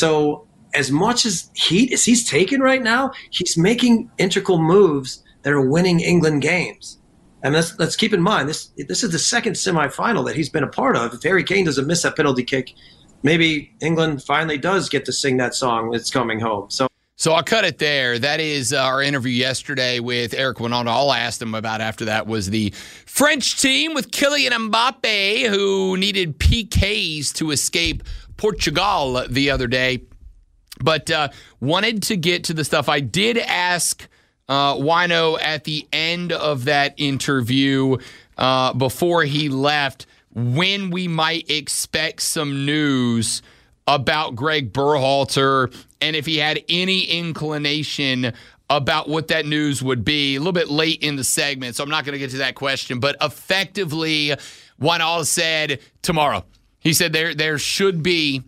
So as much as heat as he's taken right now, he's making integral moves that are winning England games. And let's, let's keep in mind, this this is the second semifinal that he's been a part of. If Harry Kane doesn't miss that penalty kick, maybe England finally does get to sing that song, It's Coming Home. So so I'll cut it there. That is our interview yesterday with Eric Winona. All I asked him about after that was the French team with Kylian Mbappe, who needed P Ks to escape Portugal the other day. But uh, wanted to get to the stuff. I did ask Uh, Wino at the end of that interview uh, before he left when we might expect some news about Greg Berhalter and if he had any inclination about what that news would be. A little bit late in the segment, so I'm not going to get to that question. But effectively, Wino said tomorrow. He said there there should be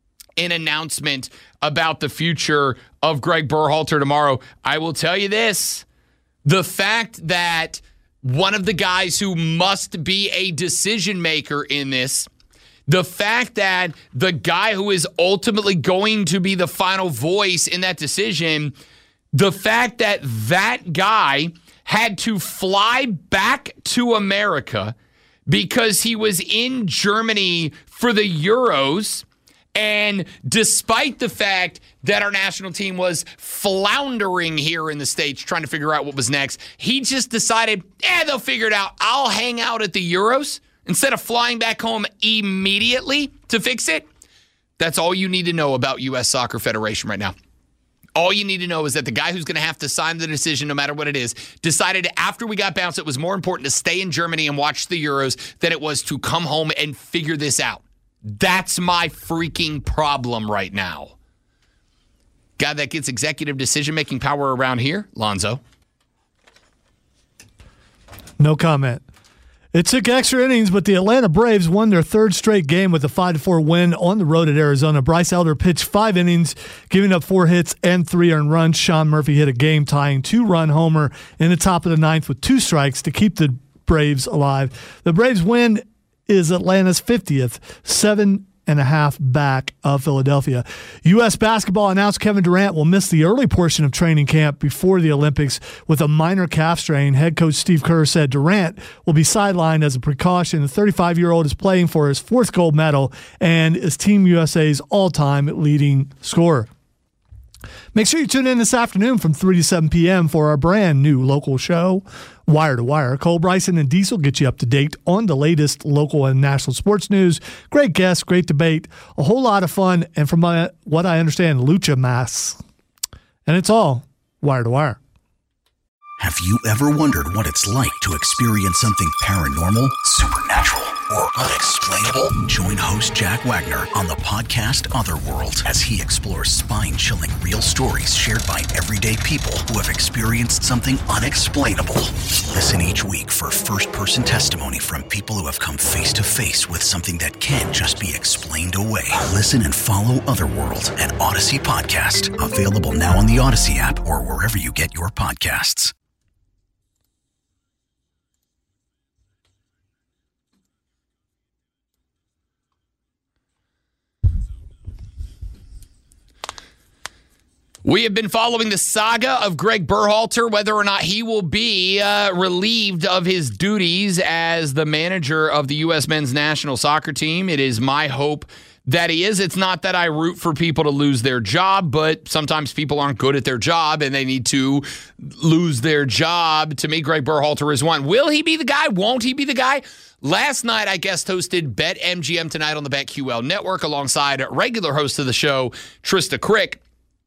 an announcement about the future of Greg Berhalter tomorrow. I will tell you this. The fact that one of the guys who must be a decision maker in this, the fact that the guy who is ultimately going to be the final voice in that decision, the fact that that guy had to fly back to America because he was in Germany for the Euros. And despite the fact that our national team was floundering here in the States trying to figure out what was next, he just decided, eh, they'll figure it out. I'll hang out at the Euros instead of flying back home immediately to fix it. That's all you need to know about U S Soccer Federation right now. All you need to know is that the guy who's going to have to sign the decision, no matter what it is, decided after we got bounced it was more important to stay in Germany and watch the Euros than it was to come home and figure this out. That's my freaking problem right now. Guy that gets executive decision-making power around here, Lonzo. No comment. It took extra innings, but the Atlanta Braves won their third straight game with a five to four win on the road at Arizona. Bryce Elder pitched five innings, giving up four hits and three earned runs. Sean Murphy hit a game-tying two-run homer in the top of the ninth with two strikes to keep the Braves alive. The Braves win is Atlanta's fiftieth, seven and a half back of Philadelphia. U S basketball announced Kevin Durant will miss the early portion of training camp before the Olympics with a minor calf strain. Head coach Steve Kerr said Durant will be sidelined as a precaution. The thirty-five-year-old is playing for his fourth gold medal and is Team U S A's all-time leading scorer. Make sure you tune in this afternoon from three to seven p.m. for our brand new local show, Wire to Wire. Cole Bryson and Diesel get you up to date on the latest local and national sports news. Great guests, great debate, a whole lot of fun, and from my, what I understand, lucha masks. And it's all Wire to Wire. Have you ever wondered what it's like to experience something paranormal, supernatural, or unexplainable? Join host Jack Wagner on the podcast Otherworld as he explores spine-chilling real stories shared by everyday people who have experienced something unexplainable. Listen each week for first-person testimony from people who have come face-to-face with something that can't just be explained away. Listen and follow Otherworld, an Odyssey podcast, available now on the Odyssey app or wherever you get your podcasts. We have been following the saga of Greg Berhalter, whether or not he will be uh, relieved of his duties as the manager of the U S men's national soccer team. It is my hope that he is. It's not that I root for people to lose their job, but sometimes people aren't good at their job and they need to lose their job. To me, Greg Berhalter is one. Will he be the guy? Won't he be the guy? Last night, I guest hosted BetMGM Tonight on the BetQL Network alongside regular host of the show, Trista Crick.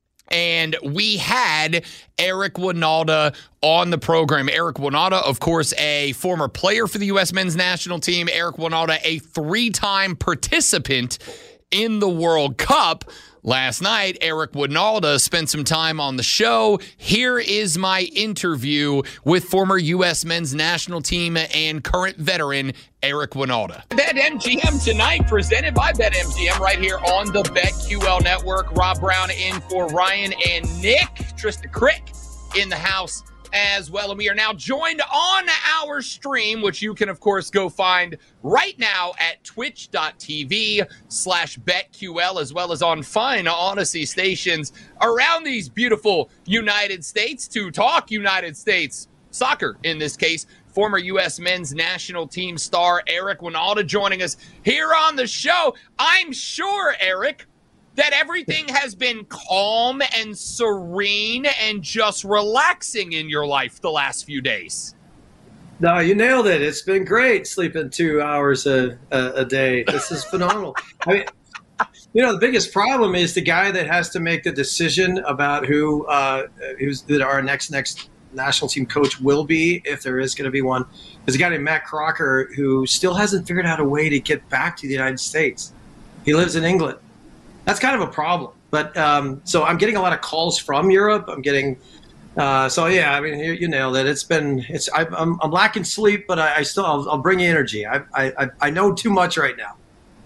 And we had Eric Wynalda on the program. Eric Wynalda, of course, a former player for the U S men's national team. Eric Wynalda, a three-time participant in the World Cup. Last night, Eric Wynalda spent some time on the show. Here is my interview with former U S men's national team and current veteran Eric Wynalda. BetMGM Tonight, presented by BetMGM, right here on the BetQL Network. Rob Brown in for Ryan and Nick. Trista Crick in the house as well. And we are now joined on our stream, which you can, of course, go find right now at twitch.tv slash BetQL, as well as on fine Odyssey stations around these beautiful United States to talk United States soccer, in this case. Former U S men's national team star Eric Wynalda joining us here on the show. I'm sure, Eric, that everything has been calm and serene and just relaxing in your life the last few days. No, you nailed it. It's been great sleeping two hours a, a, a day. This is phenomenal. I mean, you know, the biggest problem is the guy that has to make the decision about who uh, who's that our next next national team coach will be, if there is going to be one. There's a guy named Matt Crocker who still hasn't figured out a way to get back to the United States. He lives in England. That's kind of a problem. But um, so I'm getting a lot of calls from Europe. I'm getting uh, so yeah. I mean, you, you nailed it. It's been it's I, I'm I'm lacking sleep, but I, I still I'll, I'll bring you energy. I, I I know too much right now.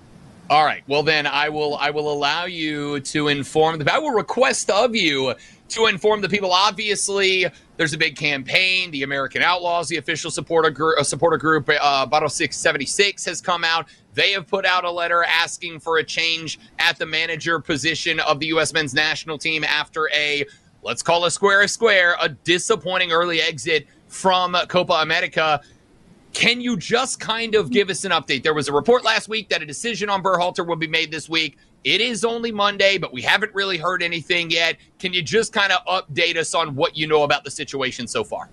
All right. Well, then I will I will allow you to inform the. I will request of you to inform the people. Obviously, there's a big campaign. The American Outlaws, the official supporter group, uh, supporter group, uh, Bottle six seventy-six has come out. They have put out a letter asking for a change at the manager position of the U S men's national team after a, let's call a square a square, a disappointing early exit from Copa America. Can you just kind of give us an update? There was a report last week that a decision on Berhalter will be made this week. It is only Monday, but we haven't really heard anything yet. Can you just kind of update us on what you know about the situation so far?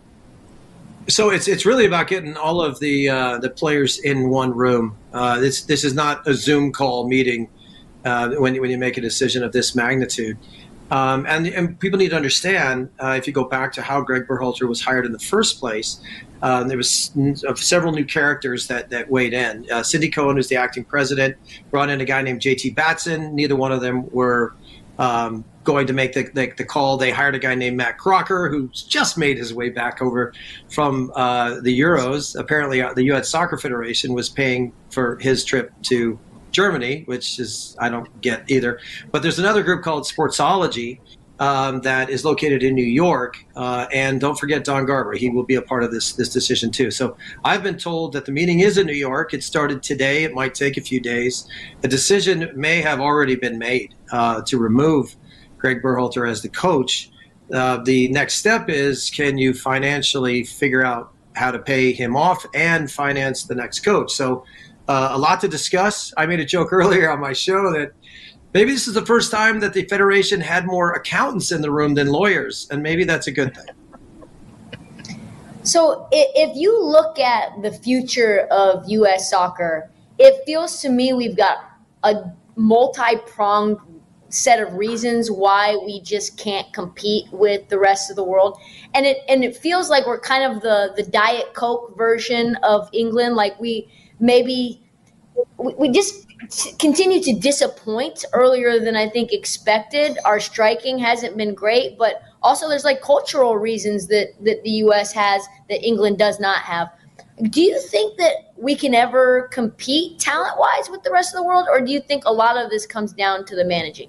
So it's it's really about getting all of the uh, the players in one room. Uh, this this is not a Zoom call meeting uh, when when you make a decision of this magnitude. Um, and, and people need to understand, uh, if you go back to how Greg Berhalter was hired in the first place, uh, there was uh, several new characters that, that weighed in. Uh, Cindy Cohen, who's the acting president, brought in a guy named J T Batson. Neither one of them were um, going to make the, the, the call. They hired a guy named Matt Crocker, who's just made his way back over from uh, the Euros. Apparently, uh, the U S Soccer Federation was paying for his trip to Germany, which is I don't get either. But there's another group called Sportsology, um, that is located in New York. Uh, and don't forget Don Garber. He will be a part of this this decision too. So I've been told that the meeting is in New York. It started today. It might take a few days. A decision may have already been made uh, to remove Greg Berhalter as the coach. Uh, the next step is, can you financially figure out how to pay him off and finance the next coach? So uh, a lot to discuss. I made a joke earlier on my show that maybe this is the first time that the Federation had more accountants in the room than lawyers, and maybe that's a good thing. So if you look at the future of U S soccer, it feels to me we've got a multi-pronged set of reasons why we just can't compete with the rest of the world. And it and it feels like we're kind of the, the Diet Coke version of England. Like we maybe we, we just continue to disappoint earlier than I think expected. Our striking hasn't been great, but also there's like cultural reasons that, that the U S has that England does not have. Do you think that we can ever compete talent-wise with the rest of the world, or do you think a lot of this comes down to the managing?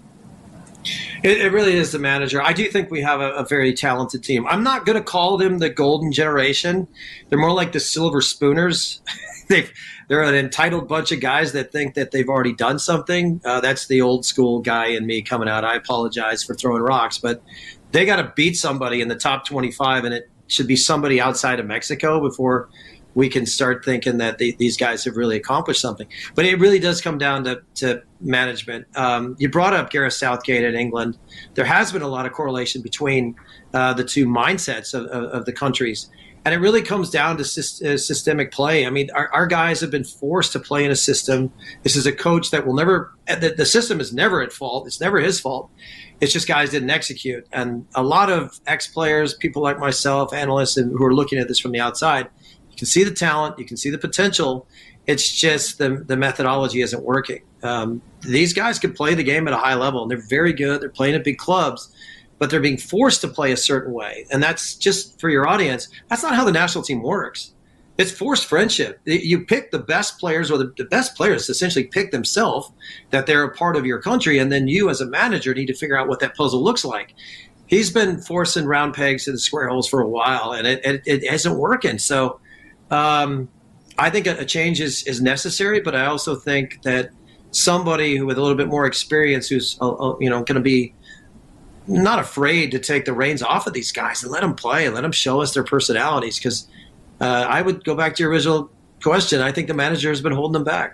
It, it really is the manager. I do think we have a, a very talented team. I'm not going to call them the golden generation. They're more like the silver spooners. They've, they're an entitled bunch of guys that think that they've already done something. Uh, that's the old school guy in me coming out. I apologize for throwing rocks, but they got to beat somebody in the top twenty-five, and it should be somebody outside of Mexico before we can start thinking that they, these guys have really accomplished something. But it really does come down to, to management. Um, you brought up Gareth Southgate in England. There has been a lot of correlation between uh, the two mindsets of, of, of the countries. And it really comes down to syst- uh, systemic play. I mean, our, our guys have been forced to play in a system. This is a coach that will never – the, the system is never at fault. It's never his fault. It's just guys didn't execute. And a lot of ex-players, people like myself, analysts and who are looking at this from the outside – you can see the talent, you can see the potential. It's just the the methodology isn't working. Um, these guys can play the game at a high level, and they're very good. They're playing at big clubs, but they're being forced to play a certain way. And that's just for your audience. That's not how the national team works. It's forced friendship. You pick the best players, or the, the best players essentially pick themselves that they're a part of your country, and then you as a manager need to figure out what that puzzle looks like. He's been forcing round pegs to the square holes for a while, and it, it, it isn't working. So Um, I think a change is, is necessary, but I also think that somebody who with a little bit more experience, who's uh, uh, you know going to be not afraid to take the reins off of these guys and let them play, let them show us their personalities. Because uh, I would go back to your original question. I think the manager has been holding them back.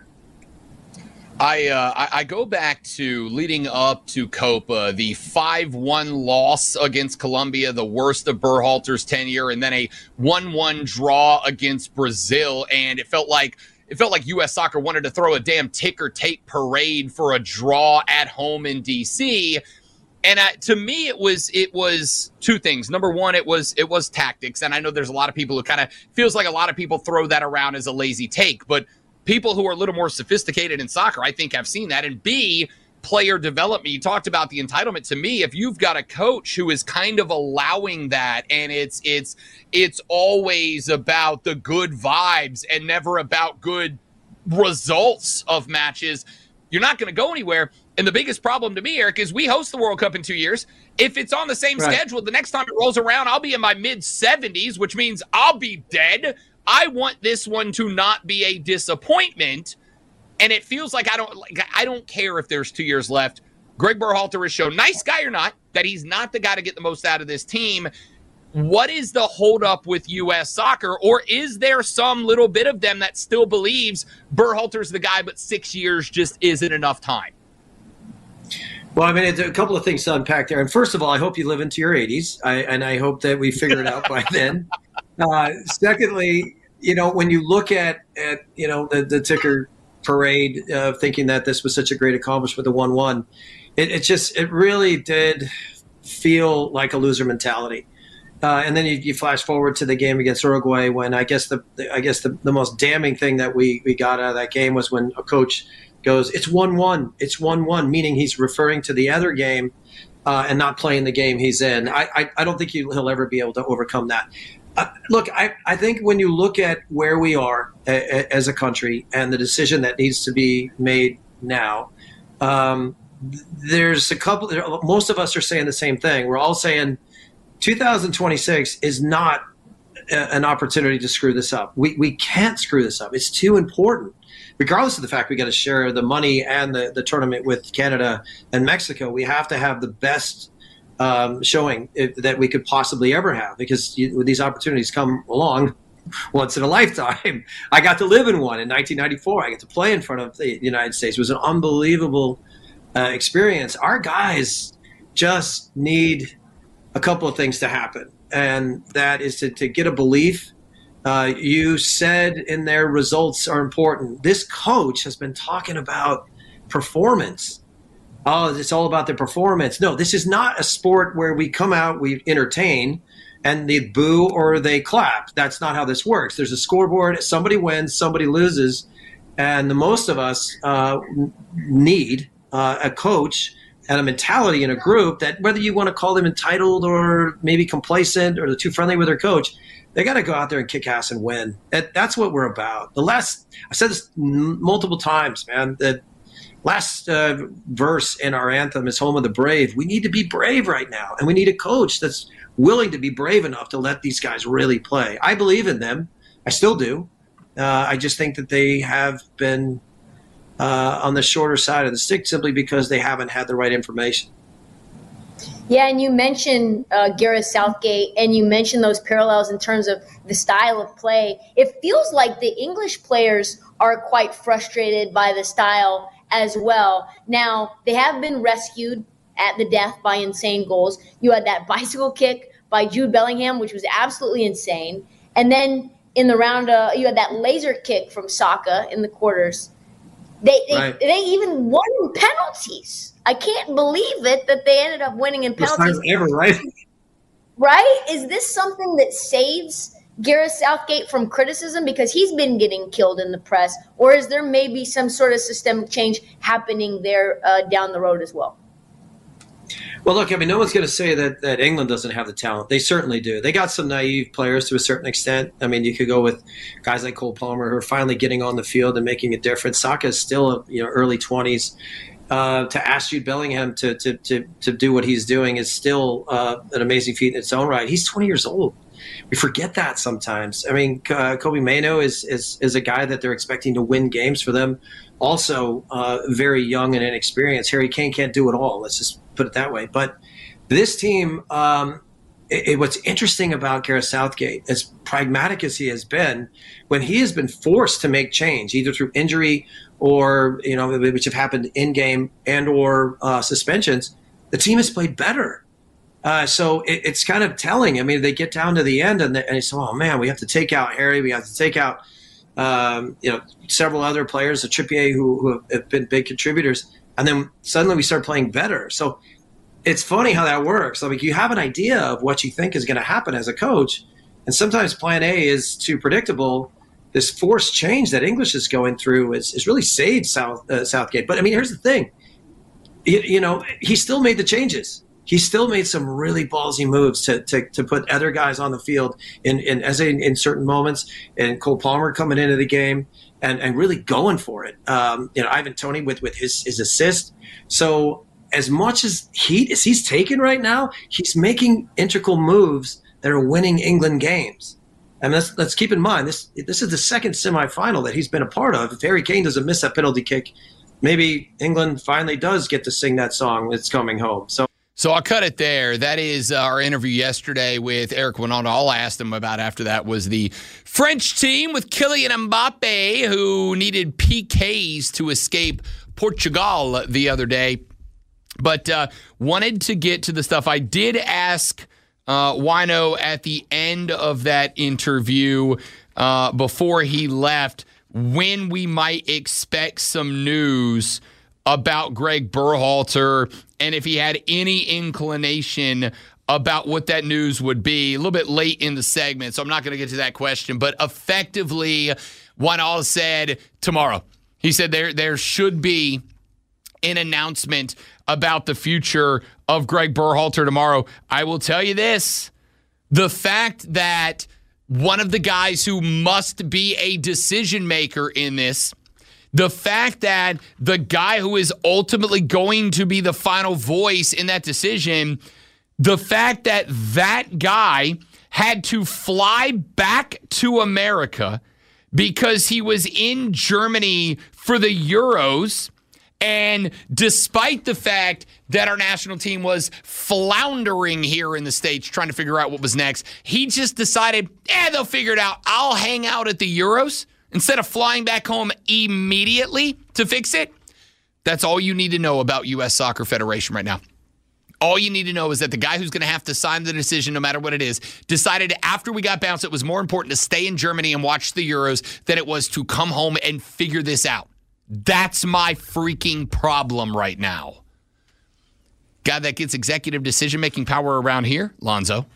I, uh, I I go back to leading up to Copa, the five one loss against Colombia, the worst of Berhalter's tenure, and then a one one draw against Brazil, and it felt like it felt like U S Soccer wanted to throw a damn ticker tape parade for a draw at home in D C. And uh, to me, it was it was two things. Number one, it was it was tactics, and I know there's a lot of people who kind of feels like a lot of people throw that around as a lazy take, but people who are a little more sophisticated in soccer, I think, have seen that. And B, player development. You talked about the entitlement. To me, if you've got a coach who is kind of allowing that, and it's it's it's always about the good vibes and never about good results of matches, you're not going to go anywhere. And the biggest problem to me, Eric, is we host the World Cup in two years. If it's on the same right. schedule, the next time it rolls around, I'll be in my mid-seventies, which means I'll be dead. I want this one to not be a disappointment, and it feels like I don't like I don't care if there's two years left. Greg Berhalter has shown, nice guy or not, that he's not the guy to get the most out of this team. What is the holdup with U S Soccer, or is there some little bit of them that still believes Berhalter's the guy, but six years just isn't enough time? Well, I mean, it's a couple of things to unpack there. And first of all, I hope you live into your eighties, I, and I hope that we figure it out by then. Uh, secondly, you know, when you look at, at you know, the, the ticker parade of uh, thinking that this was such a great accomplishment, the one one, it, it just, it really did feel like a loser mentality. Uh, and then you, you flash forward to the game against Uruguay when I guess the, the I guess the, the most damning thing that we, we got out of that game was when a coach goes, it's one one, it's one one, meaning he's referring to the other game uh, and not playing the game he's in. I, I, I don't think he, he'll ever be able to overcome that. Uh, look, I, I think when you look at where we are a, a, as a country and the decision that needs to be made now, um, there's a couple, most of us are saying the same thing. We're all saying two thousand twenty-six is not a, an opportunity to screw this up. We, we can't screw this up. It's too important. Regardless of the fact we got to share the money and the, the tournament with Canada and Mexico, we have to have the best um, showing it, that we could possibly ever have, because you, these opportunities come along once in a lifetime. I got to live in one in nineteen ninety-four. I got to play in front of the United States. It was an unbelievable uh, experience. Our guys just need a couple of things to happen, and that is to, to get a belief. Uh, you said in their results are important. This coach has been talking about performance. Oh, it's all about the performance. No, this is not a sport where we come out, we entertain, and they boo or they clap. That's not how this works. There's a scoreboard. Somebody wins, somebody loses. And the most of us uh, need uh, a coach and a mentality in a group that, whether you want to call them entitled or maybe complacent or they're too friendly with their coach, they got to go out there and kick ass and win. That, that's what we're about. The last, I said this m- multiple times, man, the last uh, verse in our anthem is Home of the Brave. We need to be brave right now. And we need a coach that's willing to be brave enough to let these guys really play. I believe in them. I still do. Uh, I just think that they have been uh, on the shorter side of the stick simply because they haven't had the right information. Yeah, and you mentioned uh, Gareth Southgate, and you mentioned those parallels in terms of the style of play. It feels like the English players are quite frustrated by the style as well. Now, they have been rescued at the death by insane goals. You had that bicycle kick by Jude Bellingham, which was absolutely insane. And then in the round, uh, you had that laser kick from Saka in the quarters. They they, right. they even won penalties. I can't believe it that they ended up winning in penalties. Ever, right? Right? Is this something that saves Gareth Southgate from criticism because he's been getting killed in the press? Or is there maybe some sort of systemic change happening there uh, down the road as well? Well, look, I mean, no one's going to say that, that England doesn't have the talent. They certainly do. They got some naive players to a certain extent. I mean, you could go with guys like Cole Palmer who are finally getting on the field and making a difference. Saka is still, you know, early twenties. Uh, to ask Jude Bellingham to, to to to do what he's doing is still uh, an amazing feat in its own right. He's twenty years old. We forget that sometimes. I mean, uh, Kobbie Mainoo is, is is a guy that they're expecting to win games for them. Also, uh, very young and inexperienced. Harry Kane can't do it all. Let's just put it that way. But this team, um, it, it, what's interesting about Gareth Southgate, as pragmatic as he has been, when he has been forced to make change, either through injury or, you know, which have happened in game and or uh, suspensions, the team has played better. Uh, so it, it's kind of telling. I mean, they get down to the end and they, and they say, oh, man, we have to take out Harry. We have to take out, um, you know, several other players, the Trippier, who, who have been big contributors. And then suddenly we start playing better. So it's funny how that works. Like, you have an idea of what you think is going to happen as a coach. And sometimes plan A is too predictable. This forced change that English is going through is, is really saved South, uh, Southgate. But, I mean, here's the thing. You, you know, he still made the changes. He still made some really ballsy moves to to, to put other guys on the field in, in as in, in certain moments, and Cole Palmer coming into the game and, and really going for it. Um, you know, Ivan Toney with, with his, his assist. So as much as heat as he's taken right now, he's making integral moves that are winning England games. And let's let's keep in mind this this is the second semifinal that he's been a part of. If Harry Kane doesn't miss that penalty kick, maybe England finally does get to sing that song, It's Coming Home. So. So I'll cut it there. That is our interview yesterday with Eric Wynalda. All I asked him about after that was the French team with Kylian Mbappe, who needed P Ks to escape Portugal the other day. But uh, wanted to get to the stuff. I did ask uh, Wino at the end of that interview uh, before he left when we might expect some news about Greg Berhalter and if he had any inclination about what that news would be. A little bit late in the segment, so I'm not going to get to that question. But effectively, Wynalda said tomorrow. He said there there should be an announcement about the future of Greg Berhalter tomorrow. I will tell you this. The fact that one of the guys who must be a decision maker in this The fact that the guy who is ultimately going to be the final voice in that decision, the fact that that guy had to fly back to America because he was in Germany for the Euros, and despite the fact that our national team was floundering here in the States trying to figure out what was next, he just decided, eh, they'll figure it out. I'll hang out at the Euros instead of flying back home immediately to fix it. That's all you need to know about U S Soccer Federation right now. All you need to know is that the guy who's going to have to sign the decision, no matter what it is, decided after we got bounced it was more important to stay in Germany and watch the Euros than it was to come home and figure this out. That's my freaking problem right now. Guy that gets executive decision-making power around here, Lonzo.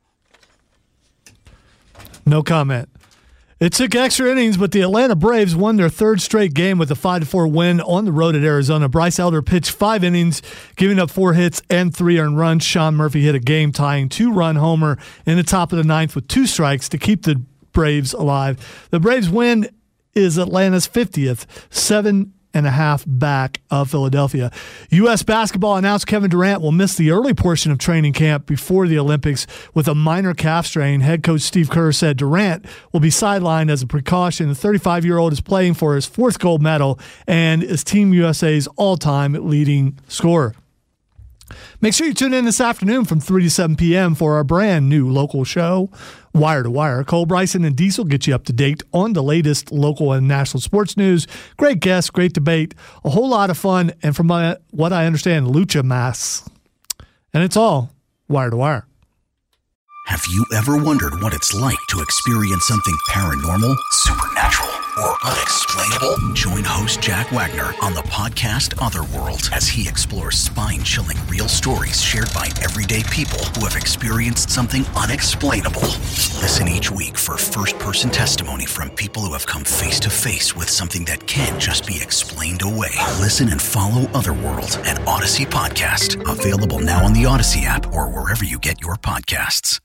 No comment. It took extra innings, but the Atlanta Braves won their third straight game with a five to four win on the road at Arizona. Bryce Elder pitched five innings, giving up four hits and three earned runs. Sean Murphy hit a game-tying two-run homer in the top of the ninth with two strikes to keep the Braves alive. The Braves win is Atlanta's fiftieth, seven and a half back of Philadelphia. U S basketball announced Kevin Durant will miss the early portion of training camp before the Olympics with a minor calf strain. Head coach Steve Kerr said Durant will be sidelined as a precaution. The thirty-five-year-old is playing for his fourth gold medal and is Team U S A's all-time leading scorer. Make sure you tune in this afternoon from three to seven p.m. for our brand new local show, Wire to Wire. Cole Bryson and Diesel get you up to date on the latest local and national sports news. Great guests, great debate, a whole lot of fun, and from my, what I understand, lucha masks. And it's all Wire to Wire. Have you ever wondered what it's like to experience something paranormal, supernatural, or unexplainable? Join host Jack Wagner on the podcast Otherworld as he explores spine-chilling real stories shared by everyday people who have experienced something unexplainable. Listen each week for first-person testimony from people who have come face-to-face with something that can't just be explained away. Listen and follow Otherworld, an Odyssey podcast. Available now on the Odyssey app or wherever you get your podcasts.